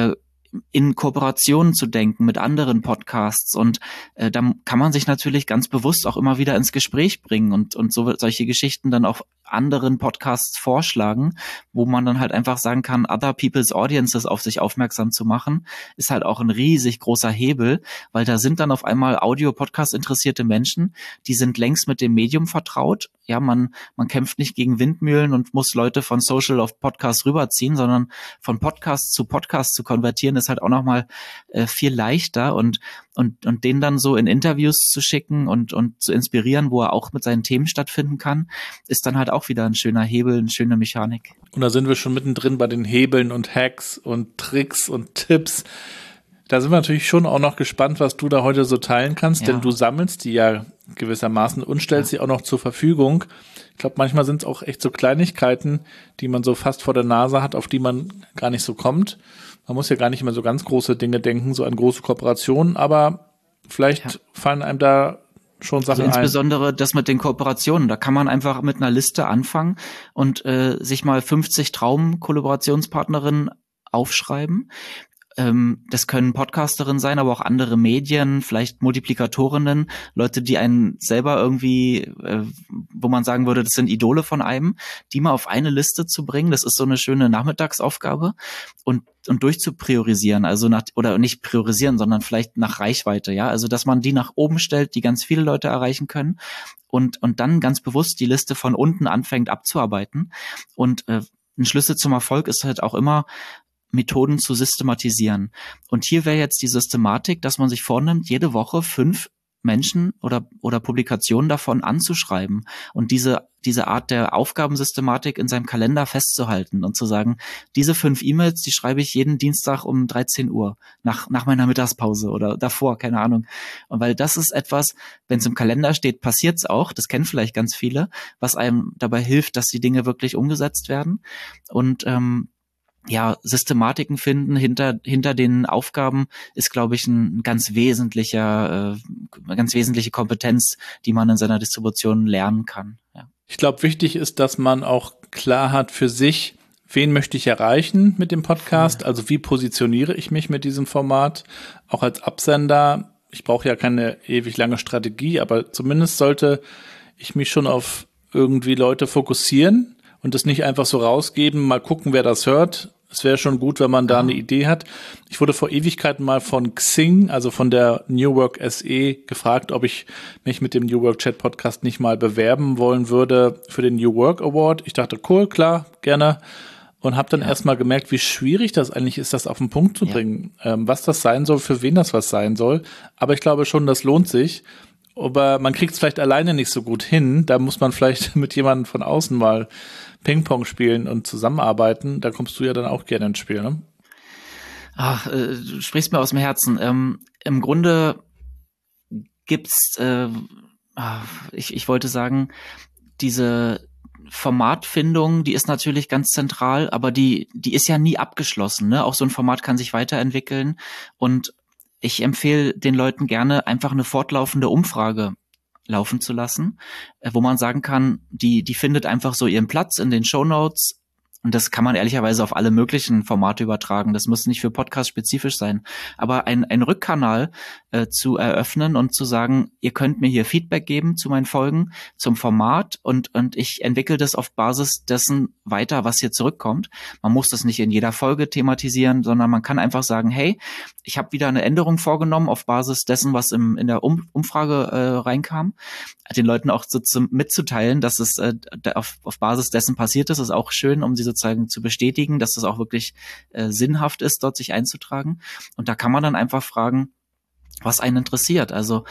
in Kooperationen zu denken mit anderen Podcasts. Und da kann man sich natürlich ganz bewusst auch immer wieder ins Gespräch bringen und solche Geschichten dann auch anderen Podcasts vorschlagen, wo man dann halt einfach sagen kann, other people's audiences auf sich aufmerksam zu machen, ist halt auch ein riesig großer Hebel, weil da sind dann auf einmal Audio-Podcast interessierte Menschen, die sind längst mit dem Medium vertraut. Ja, man kämpft nicht gegen Windmühlen und muss Leute von Social auf Podcast rüberziehen, sondern von Podcast zu Podcast zu konvertieren, ist halt auch nochmal viel leichter und den dann so in Interviews zu schicken und zu inspirieren, wo er auch mit seinen Themen stattfinden kann, ist dann halt auch wieder ein schöner Hebel, eine schöne Mechanik. Und da sind wir schon mittendrin bei den Hebeln und Hacks und Tricks und Tipps. Da sind wir natürlich schon auch noch gespannt, was du da heute so teilen kannst, denn du sammelst die ja gewissermaßen und stellst sie auch noch zur Verfügung. Ich glaube, manchmal sind es auch echt so Kleinigkeiten, die man so fast vor der Nase hat, auf die man gar nicht so kommt. Man muss ja gar nicht immer so ganz große Dinge denken, so an große Kooperationen, aber vielleicht fallen einem da schon Sachen also insbesondere das mit den Kooperationen. Da kann man einfach mit einer Liste anfangen und sich mal 50 Traum-Kollaborationspartnerinnen aufschreiben. Das können Podcasterinnen sein, aber auch andere Medien, vielleicht Multiplikatorinnen, Leute, die einen selber irgendwie, wo man sagen würde, das sind Idole von einem, die mal auf eine Liste zu bringen. Das ist so eine schöne Nachmittagsaufgabe und durchzupriorisieren, also oder nicht priorisieren, sondern vielleicht nach Reichweite, ja, also dass man die nach oben stellt, die ganz viele Leute erreichen können und dann ganz bewusst die Liste von unten anfängt abzuarbeiten und ein Schlüssel zum Erfolg ist halt auch immer Methoden zu systematisieren. Und hier wäre jetzt die Systematik, dass man sich vornimmt, jede Woche 5 Menschen oder Publikationen davon anzuschreiben und diese Art der Aufgabensystematik in seinem Kalender festzuhalten und zu sagen, diese 5 E-Mails, die schreibe ich jeden Dienstag um 13 Uhr nach meiner Mittagspause oder davor, keine Ahnung. Und weil das ist etwas, wenn es im Kalender steht, passiert's auch, das kennen vielleicht ganz viele, was einem dabei hilft, dass die Dinge wirklich umgesetzt werden und Systematiken finden hinter den Aufgaben ist, glaube ich, eine ganz wesentliche Kompetenz, die man in seiner Distribution lernen kann. Ja. Ich glaube, wichtig ist, dass man auch klar hat für sich, wen möchte ich erreichen mit dem Podcast, also wie positioniere ich mich mit diesem Format, auch als Absender. Ich brauche ja keine ewig lange Strategie, aber zumindest sollte ich mich schon auf irgendwie Leute fokussieren und das nicht einfach so rausgeben, mal gucken, wer das hört. Es wäre schon gut, wenn man da eine Idee hat. Ich wurde vor Ewigkeiten mal von Xing, also von der New Work SE, gefragt, ob ich mich mit dem New Work Chat Podcast nicht mal bewerben wollen würde für den New Work Award. Ich dachte, cool, klar, gerne. und habe dann erstmal gemerkt, wie schwierig das eigentlich ist, das auf den Punkt zu bringen, was das sein soll, für wen das was sein soll. Aber ich glaube schon, das lohnt sich. Aber man kriegt es vielleicht alleine nicht so gut hin. Da muss man vielleicht mit jemandem von außen mal Ping-Pong spielen und zusammenarbeiten. Da kommst du ja dann auch gerne ins Spiel, ne? Ach, du sprichst mir aus dem Herzen. Im Grunde gibt's, ich wollte sagen, diese Formatfindung, die ist natürlich ganz zentral, aber die ist ja nie abgeschlossen, ne? Auch so ein Format kann sich weiterentwickeln und ich empfehle den Leuten gerne, einfach eine fortlaufende Umfrage laufen zu lassen, wo man sagen kann, die findet einfach so ihren Platz in den Shownotes. Und das kann man ehrlicherweise auf alle möglichen Formate übertragen. Das muss nicht für Podcast spezifisch sein. Aber ein Rückkanal zu eröffnen und zu sagen, ihr könnt mir hier Feedback geben zu meinen Folgen, zum Format und ich entwickle das auf Basis dessen weiter, was hier zurückkommt. Man muss das nicht in jeder Folge thematisieren, sondern man kann einfach sagen, hey, ich habe wieder eine Änderung vorgenommen auf Basis dessen, was in der Umfrage reinkam. Den Leuten auch so mitzuteilen, dass es auf Basis dessen passiert ist, ist auch schön, um sie sozusagen zu bestätigen, dass das auch wirklich sinnhaft ist, dort sich einzutragen. Und da kann man dann einfach fragen, was einen interessiert. Also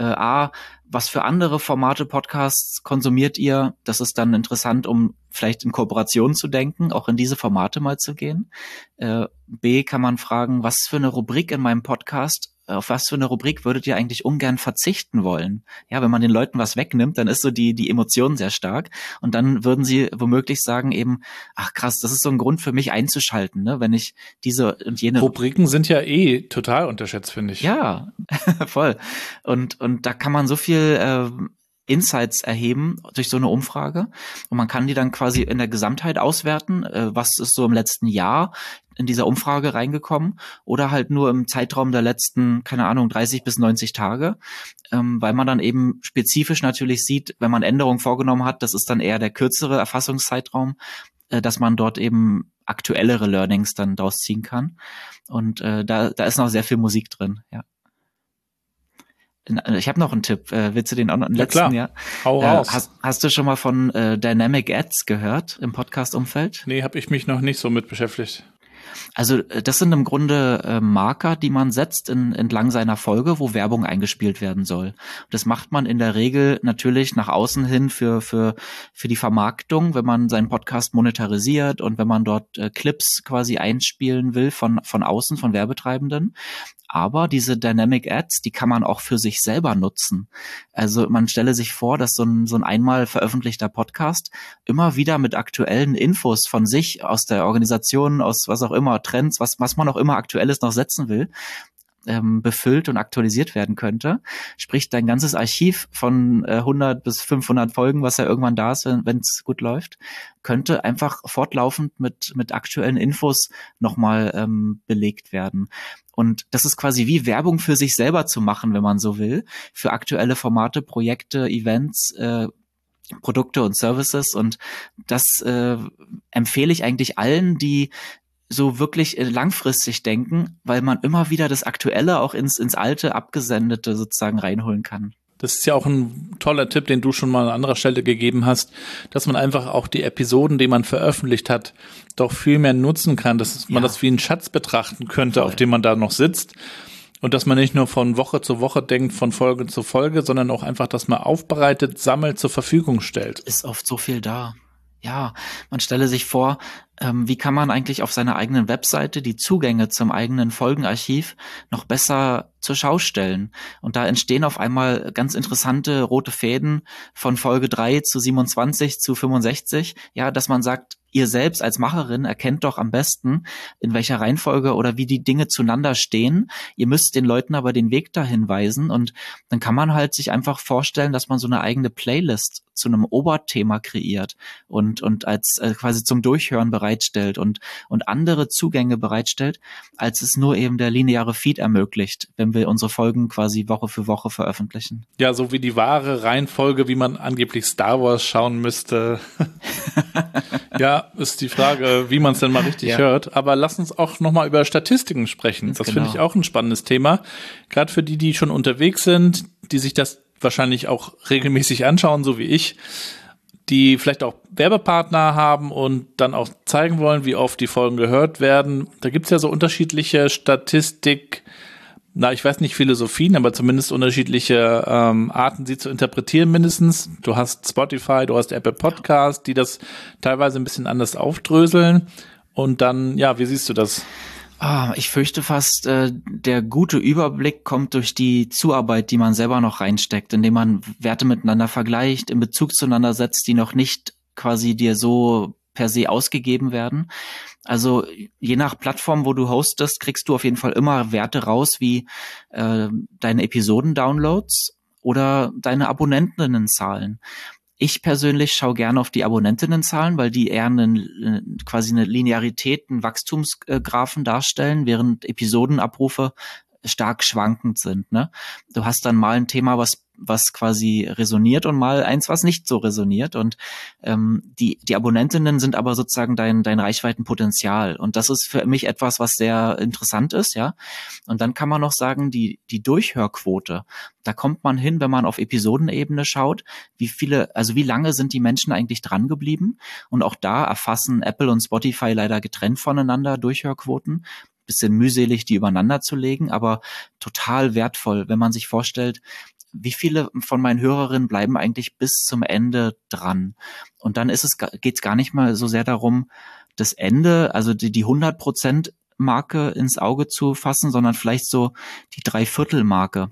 was für andere Formate, Podcasts konsumiert ihr? Das ist dann interessant, um vielleicht in Kooperation zu denken, auch in diese Formate mal zu gehen. B, kann man fragen, was für eine Rubrik in meinem Podcast, auf was für eine Rubrik würdet ihr eigentlich ungern verzichten wollen? Ja, wenn man den Leuten was wegnimmt, dann ist so die Emotion sehr stark und dann würden sie womöglich sagen eben, ach krass, das ist so ein Grund für mich einzuschalten, ne, wenn ich diese und jene Rubriken sind ja total unterschätzt, finde ich. Ja, voll. Und da kann man so viel Insights erheben durch so eine Umfrage und man kann die dann quasi in der Gesamtheit auswerten, was ist so im letzten Jahr in dieser Umfrage reingekommen oder halt nur im Zeitraum der letzten, keine Ahnung, 30 bis 90 Tage, weil man dann eben spezifisch natürlich sieht, wenn man Änderungen vorgenommen hat, das ist dann eher der kürzere Erfassungszeitraum, dass man dort eben aktuellere Learnings dann draus ziehen kann und da ist noch sehr viel Musik drin, ja. Ich habe noch einen Tipp. Willst du den auch noch letzten? Klar. Ja. Hau raus. Hast du schon mal von Dynamic Ads gehört im Podcast-Umfeld? Nee, habe ich mich noch nicht so mit beschäftigt. Also das sind im Grunde Marker, die man setzt entlang seiner Folge, wo Werbung eingespielt werden soll. Das macht man in der Regel natürlich nach außen hin für die Vermarktung, wenn man seinen Podcast monetarisiert und wenn man dort Clips quasi einspielen will von außen, von Werbetreibenden. Aber diese Dynamic Ads, die kann man auch für sich selber nutzen. Also man stelle sich vor, dass so ein einmal veröffentlichter Podcast immer wieder mit aktuellen Infos von sich, aus der Organisation, aus was auch immer, Trends, was man auch immer Aktuelles noch setzen will, befüllt und aktualisiert werden könnte. Sprich, dein ganzes Archiv von 100 bis 500 Folgen, was ja irgendwann da ist, wenn es gut läuft, könnte einfach fortlaufend mit aktuellen Infos nochmal belegt werden. Und das ist quasi wie Werbung für sich selber zu machen, wenn man so will, für aktuelle Formate, Projekte, Events, Produkte und Services. Und das empfehle ich eigentlich allen, die so wirklich langfristig denken, weil man immer wieder das Aktuelle auch ins Alte, Abgesendete sozusagen reinholen kann. Das ist ja auch ein toller Tipp, den du schon mal an anderer Stelle gegeben hast, dass man einfach auch die Episoden, die man veröffentlicht hat, doch viel mehr nutzen kann, dass man das wie einen Schatz betrachten könnte, auf dem man da noch sitzt. Und dass man nicht nur von Woche zu Woche denkt, von Folge zu Folge, sondern auch einfach das mal aufbereitet, sammelt, zur Verfügung stellt. Ist oft so viel da. Ja, man stelle sich vor, wie kann man eigentlich auf seiner eigenen Webseite die Zugänge zum eigenen Folgenarchiv noch besser zur Schau stellen. Und da entstehen auf einmal ganz interessante rote Fäden von Folge 3 zu 27 zu 65. Ja, dass man sagt, ihr selbst als Macherin erkennt doch am besten, in welcher Reihenfolge oder wie die Dinge zueinander stehen. Ihr müsst den Leuten aber den Weg dahin weisen und dann kann man halt sich einfach vorstellen, dass man so eine eigene Playlist zu einem Oberthema kreiert und als quasi zum Durchhören bereitstellt und andere Zugänge bereitstellt, als es nur eben der lineare Feed ermöglicht, wenn wir unsere Folgen quasi Woche für Woche veröffentlichen. Ja, so wie die wahre Reihenfolge, wie man angeblich Star Wars schauen müsste. Ja, ist die Frage, wie man es denn mal richtig hört. Aber lass uns auch nochmal über Statistiken sprechen. Das finde ich auch ein spannendes Thema. Gerade für die schon unterwegs sind, die sich das wahrscheinlich auch regelmäßig anschauen, so wie ich. die vielleicht auch Werbepartner haben und dann auch zeigen wollen, wie oft die Folgen gehört werden. Da gibt's ja so unterschiedliche Statistik, ich weiß nicht Philosophien, aber zumindest unterschiedliche Arten, sie zu interpretieren mindestens. Du hast Spotify, du hast Apple Podcast, die das teilweise ein bisschen anders aufdröseln. Und dann, wie siehst du das? Ich fürchte fast, der gute Überblick kommt durch die Zuarbeit, die man selber noch reinsteckt, indem man Werte miteinander vergleicht, in Bezug zueinander setzt, die noch nicht quasi dir so per se ausgegeben werden. Also je nach Plattform, wo du hostest, kriegst du auf jeden Fall immer Werte raus, wie deine Episoden-Downloads oder deine Abonnentinnenzahlen. Ich persönlich schaue gerne auf die Abonnentinnenzahlen, weil die eher quasi eine Linearität, einen Wachstumsgraphen darstellen, während Episodenabrufe stark schwankend sind. Ne? Du hast dann mal ein Thema, was quasi resoniert und mal eins, was nicht so resoniert. Und die Abonnentinnen sind aber sozusagen dein Reichweitenpotenzial. Und das ist für mich etwas, was sehr interessant ist, ja. Und dann kann man noch sagen, die Durchhörquote, da kommt man hin, wenn man auf Episodenebene schaut, wie lange sind die Menschen eigentlich dran geblieben? Und auch da erfassen Apple und Spotify leider getrennt voneinander Durchhörquoten. Bisschen mühselig, die übereinander zu legen, aber total wertvoll, wenn man sich vorstellt, wie viele von meinen Hörerinnen bleiben eigentlich bis zum Ende dran. Und dann geht's gar nicht mal so sehr darum, das Ende, also die 100% Marke ins Auge zu fassen, sondern vielleicht so die 3/4 Marke.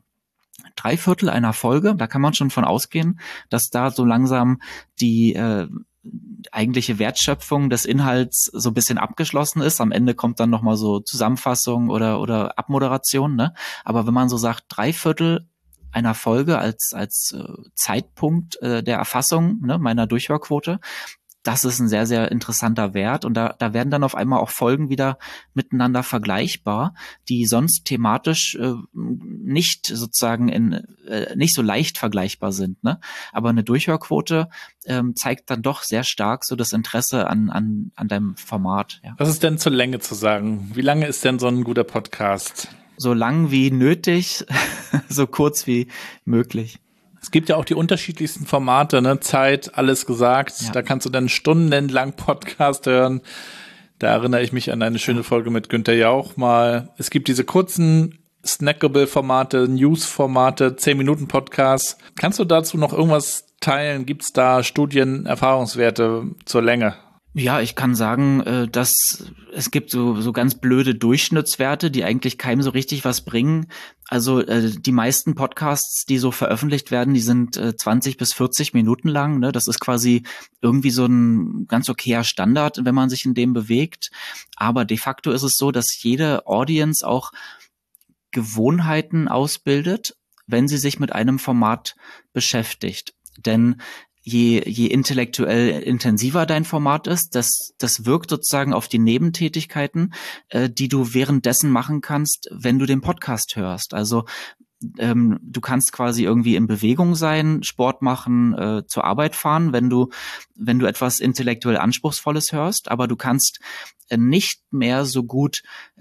3/4 einer Folge, da kann man schon von ausgehen, dass da so langsam die eigentliche Wertschöpfung des Inhalts so ein bisschen abgeschlossen ist. Am Ende kommt dann nochmal so Zusammenfassung oder Abmoderation, ne? Aber wenn man so sagt, 3/4 einer Folge als Zeitpunkt der Erfassung, ne, meiner Durchhörquote, das ist ein sehr, sehr interessanter Wert. Und da werden dann auf einmal auch Folgen wieder miteinander vergleichbar, die sonst thematisch nicht sozusagen nicht so leicht vergleichbar sind. Ne? Aber eine Durchhörquote zeigt dann doch sehr stark so das Interesse an deinem Format. Ja. Was ist denn zur Länge zu sagen? Wie lange ist denn so ein guter Podcast? So lang wie nötig, so kurz wie möglich. Es gibt ja auch die unterschiedlichsten Formate, ne? Zeit, alles gesagt. Ja. Da kannst du dann stundenlang Podcast hören. Da erinnere ich mich an eine schöne Folge mit Günther Jauch mal. Es gibt diese kurzen Snackable-Formate, News-Formate, 10-Minuten-Podcasts. Kannst du dazu noch irgendwas teilen? Gibt es da Studien, Erfahrungswerte zur Länge? Ja, ich kann sagen, dass es gibt so ganz blöde Durchschnittswerte, die eigentlich keinem so richtig was bringen. Also die meisten Podcasts, die so veröffentlicht werden, die sind 20 bis 40 Minuten lang. Ne? Das ist quasi irgendwie so ein ganz okayer Standard, wenn man sich in dem bewegt. Aber de facto ist es so, dass jede Audience auch Gewohnheiten ausbildet, wenn sie sich mit einem Format beschäftigt. Denn je intellektuell intensiver dein Format ist, das wirkt sozusagen auf die Nebentätigkeiten, die du währenddessen machen kannst, wenn du den Podcast hörst. Also du kannst quasi irgendwie in Bewegung sein, Sport machen, zur Arbeit fahren, wenn du etwas intellektuell Anspruchsvolles hörst, aber du kannst nicht mehr so gut,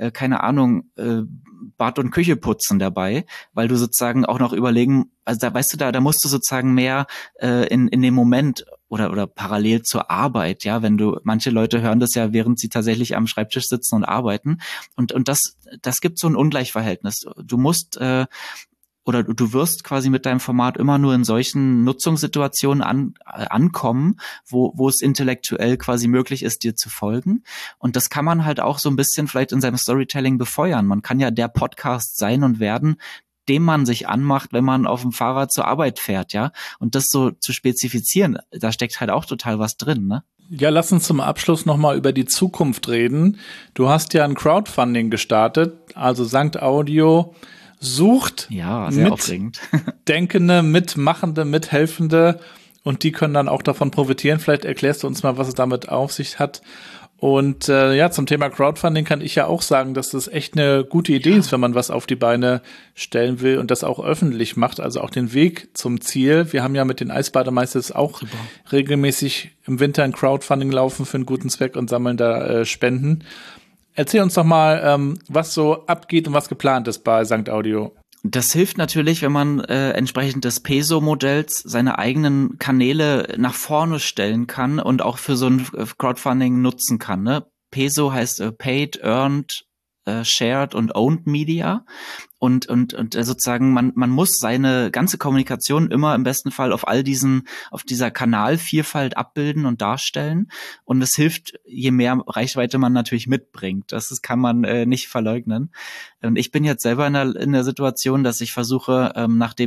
Bad und Küche putzen dabei, weil du sozusagen auch noch überlegen, also da weißt du, da musst du sozusagen mehr in dem Moment oder parallel zur Arbeit, ja, manche Leute hören das ja, während sie tatsächlich am Schreibtisch sitzen und arbeiten, und das gibt so ein Ungleichverhältnis. Du musst oder du wirst quasi mit deinem Format immer nur in solchen Nutzungssituationen ankommen, wo es intellektuell quasi möglich ist, dir zu folgen. Und das kann man halt auch so ein bisschen vielleicht in seinem Storytelling befeuern. Man kann ja der Podcast sein und werden, dem man sich anmacht, wenn man auf dem Fahrrad zur Arbeit fährt, ja. Und das so zu spezifizieren, da steckt halt auch total was drin, ne? Ja, lass uns zum Abschluss nochmal über die Zukunft reden. Du hast ja ein Crowdfunding gestartet, also Sankt Audio sucht sehr aufregend. Denkende, Mitmachende, Mithelfende, und die können dann auch davon profitieren. Vielleicht erklärst du uns mal, was es damit auf sich hat. Und zum Thema Crowdfunding kann ich ja auch sagen, dass das echt eine gute Idee ist, wenn man was auf die Beine stellen will und das auch öffentlich macht, also auch den Weg zum Ziel. Wir haben ja mit den Eisbademeisters auch regelmäßig im Winter ein Crowdfunding laufen für einen guten Zweck und sammeln da Spenden. Erzähl uns doch mal, was so abgeht und was geplant ist bei Sankt Audio. Das hilft natürlich, wenn man entsprechend des Peso-Modells seine eigenen Kanäle nach vorne stellen kann und auch für so ein Crowdfunding nutzen kann. Ne? Peso heißt Paid, Earned, Shared und Owned Media. Und sozusagen man muss seine ganze Kommunikation immer im besten Fall auf dieser Kanalvielfalt abbilden und darstellen. Und es hilft, je mehr Reichweite man natürlich mitbringt. Das kann man nicht verleugnen. Und ich bin jetzt selber in der Situation, dass ich versuche, nachdem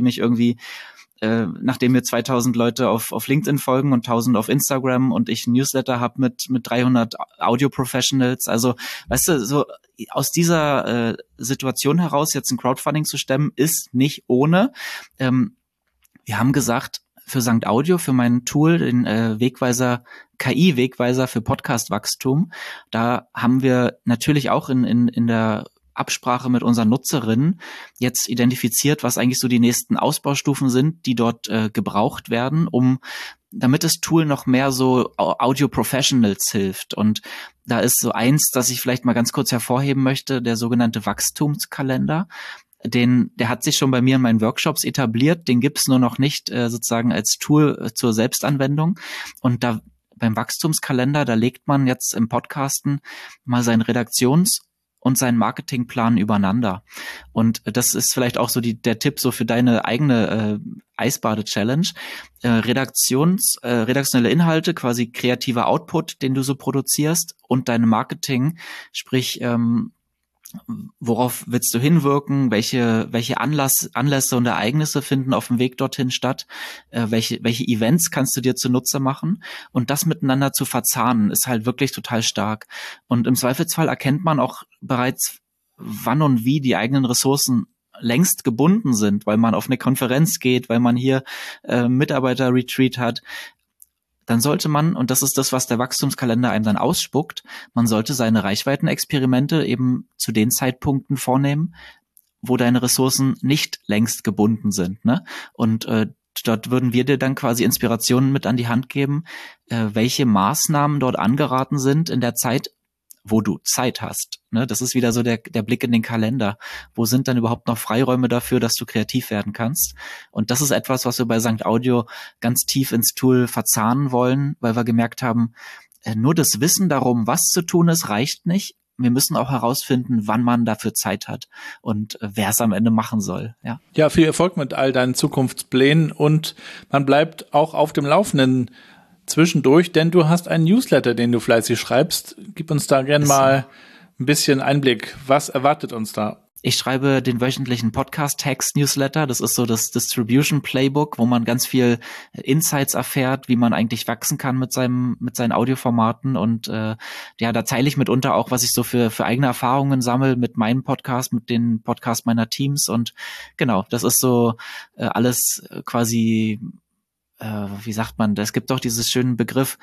mir 2000 Leute auf LinkedIn folgen und 1000 auf Instagram und ich ein Newsletter habe mit 300 Audio-Professionals. Also, weißt du, so aus dieser Situation heraus jetzt ein Crowdfunding zu stemmen, ist nicht ohne. Wir haben gesagt, für St. Audio, für mein Tool, den KI-Wegweiser für Podcast-Wachstum, da haben wir natürlich auch in der Absprache mit unseren Nutzerinnen jetzt identifiziert, was eigentlich so die nächsten Ausbaustufen sind, die dort gebraucht werden, damit das Tool noch mehr so Audio-Professionals hilft. Und da ist so eins, das ich vielleicht mal ganz kurz hervorheben möchte, der sogenannte Wachstumskalender. Der hat sich schon bei mir in meinen Workshops etabliert, den gibt's nur noch nicht sozusagen als Tool zur Selbstanwendung. Und da beim Wachstumskalender, da legt man jetzt im Podcasten mal seinen und seinen Marketingplan übereinander. Und das ist vielleicht auch so der Tipp so für deine eigene Eisbade-Challenge. Redaktionelle Inhalte, quasi kreativer Output, den du so produzierst, und deine Marketing, sprich worauf willst du hinwirken, welche Anlässe und Ereignisse finden auf dem Weg dorthin statt, welche Events kannst du dir zunutze machen, und das miteinander zu verzahnen, ist halt wirklich total stark. Und im Zweifelsfall erkennt man auch bereits, wann und wie die eigenen Ressourcen längst gebunden sind, weil man auf eine Konferenz geht, weil man hier Mitarbeiter-Retreat hat. Dann sollte man, und das ist das, was der Wachstumskalender einem dann ausspuckt, man sollte seine Reichweitenexperimente eben zu den Zeitpunkten vornehmen, wo deine Ressourcen nicht längst gebunden sind, ne? Und dort würden wir dir dann quasi Inspirationen mit an die Hand geben, welche Maßnahmen dort angeraten sind in der Zeit, wo du Zeit hast. Ne? Das ist wieder so der Blick in den Kalender. Wo sind dann überhaupt noch Freiräume dafür, dass du kreativ werden kannst? Und das ist etwas, was wir bei St. Audio ganz tief ins Tool verzahnen wollen, weil wir gemerkt haben, nur das Wissen darum, was zu tun ist, reicht nicht. Wir müssen auch herausfinden, wann man dafür Zeit hat und wer es am Ende machen soll. Ja, viel Erfolg mit all deinen Zukunftsplänen, und man bleibt auch auf dem Laufenden zwischendurch, denn du hast einen Newsletter, den du fleißig schreibst. Gib uns da gerne mal ein bisschen Einblick. Was erwartet uns da? Ich schreibe den wöchentlichen Podcast-Text-Newsletter. Das ist so das Distribution-Playbook, wo man ganz viel Insights erfährt, wie man eigentlich wachsen kann mit seinen Audioformaten. Und da teile ich mitunter auch, was ich so für eigene Erfahrungen sammle mit meinem Podcast, mit den Podcasts meiner Teams. Und genau, das ist so alles quasi, wie sagt man, es gibt doch diesen schönen Begriff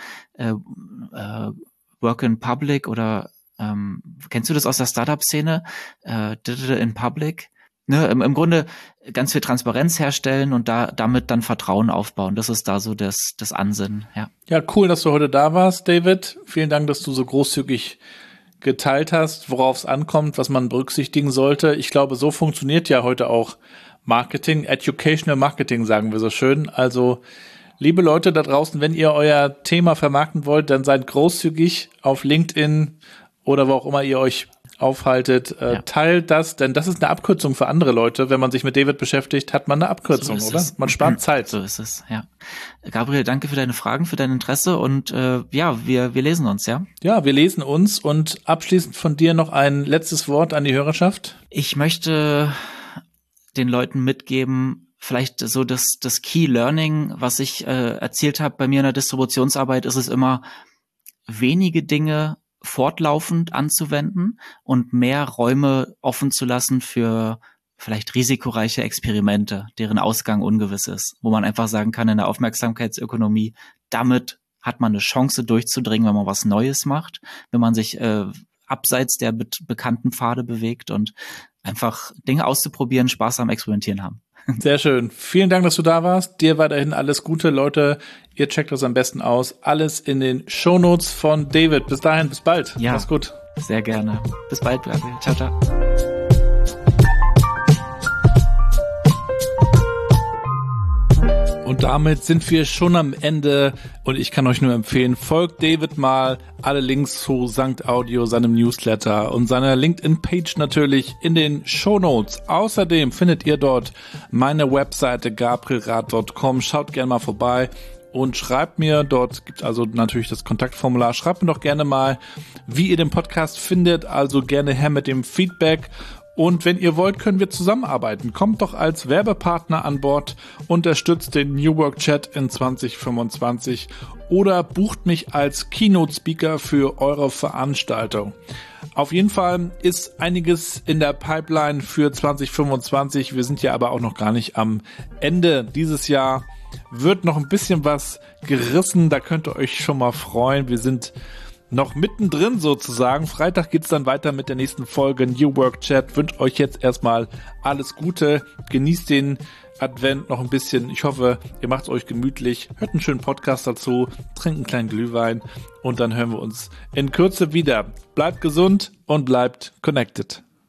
Work in Public, oder kennst du das aus der Startup-Szene? Digital in Public? Ne, im Grunde ganz viel Transparenz herstellen und damit dann Vertrauen aufbauen. Das ist da so das Ansinnen, ja. Ja, cool, dass du heute da warst, David. Vielen Dank, dass du so großzügig geteilt hast, worauf es ankommt, was man berücksichtigen sollte. Ich glaube, so funktioniert ja heute auch Marketing, Educational Marketing, sagen wir so schön. Also, liebe Leute da draußen, wenn ihr euer Thema vermarkten wollt, dann seid großzügig auf LinkedIn oder wo auch immer ihr euch aufhaltet. Teilt das, denn das ist eine Abkürzung für andere Leute. Wenn man sich mit David beschäftigt, hat man eine Abkürzung, so oder? Man spart Zeit. So ist es, ja. Gabriel, danke für deine Fragen, für dein Interesse, und wir lesen uns, ja? Ja, wir lesen uns, und abschließend von dir noch ein letztes Wort an die Hörerschaft. Ich möchte den Leuten mitgeben, vielleicht so das Key Learning, was ich erzielt habe bei mir in der Distributionsarbeit, ist es immer, wenige Dinge fortlaufend anzuwenden und mehr Räume offen zu lassen für vielleicht risikoreiche Experimente, deren Ausgang ungewiss ist, wo man einfach sagen kann, in der Aufmerksamkeitsökonomie, damit hat man eine Chance durchzudringen, wenn man was Neues macht, wenn man sich abseits der bekannten Pfade bewegt, und einfach Dinge auszuprobieren, Spaß am Experimentieren haben. Sehr schön. Vielen Dank, dass du da warst. Dir weiterhin alles Gute, Leute. Ihr checkt das am besten aus. Alles in den Shownotes von David. Bis dahin, bis bald. Ja, mach's gut. Sehr gerne. Bis bald, Gabriel. Ciao, ciao. Und damit sind wir schon am Ende und ich kann euch nur empfehlen, folgt David mal. Alle Links zu Sankt Audio, seinem Newsletter und seiner LinkedIn-Page natürlich in den Shownotes. Außerdem findet ihr dort meine Webseite gabrielrath.com. Schaut gerne mal vorbei und schreibt mir, dort gibt also natürlich das Kontaktformular, schreibt mir doch gerne mal, wie ihr den Podcast findet, also gerne her mit dem Feedback. Und wenn ihr wollt, können wir zusammenarbeiten. Kommt doch als Werbepartner an Bord, unterstützt den New Work Chat in 2025 oder bucht mich als Keynote-Speaker für eure Veranstaltung. Auf jeden Fall ist einiges in der Pipeline für 2025. Wir sind ja aber auch noch gar nicht am Ende dieses Jahr. Wird noch ein bisschen was gerissen, da könnt ihr euch schon mal freuen. Wir sind noch mittendrin sozusagen. Freitag geht's dann weiter mit der nächsten Folge New Work Chat. Wünsche euch jetzt erstmal alles Gute. Genießt den Advent noch ein bisschen. Ich hoffe, ihr macht's euch gemütlich. Hört einen schönen Podcast dazu. Trinkt einen kleinen Glühwein. Und dann hören wir uns in Kürze wieder. Bleibt gesund und bleibt connected.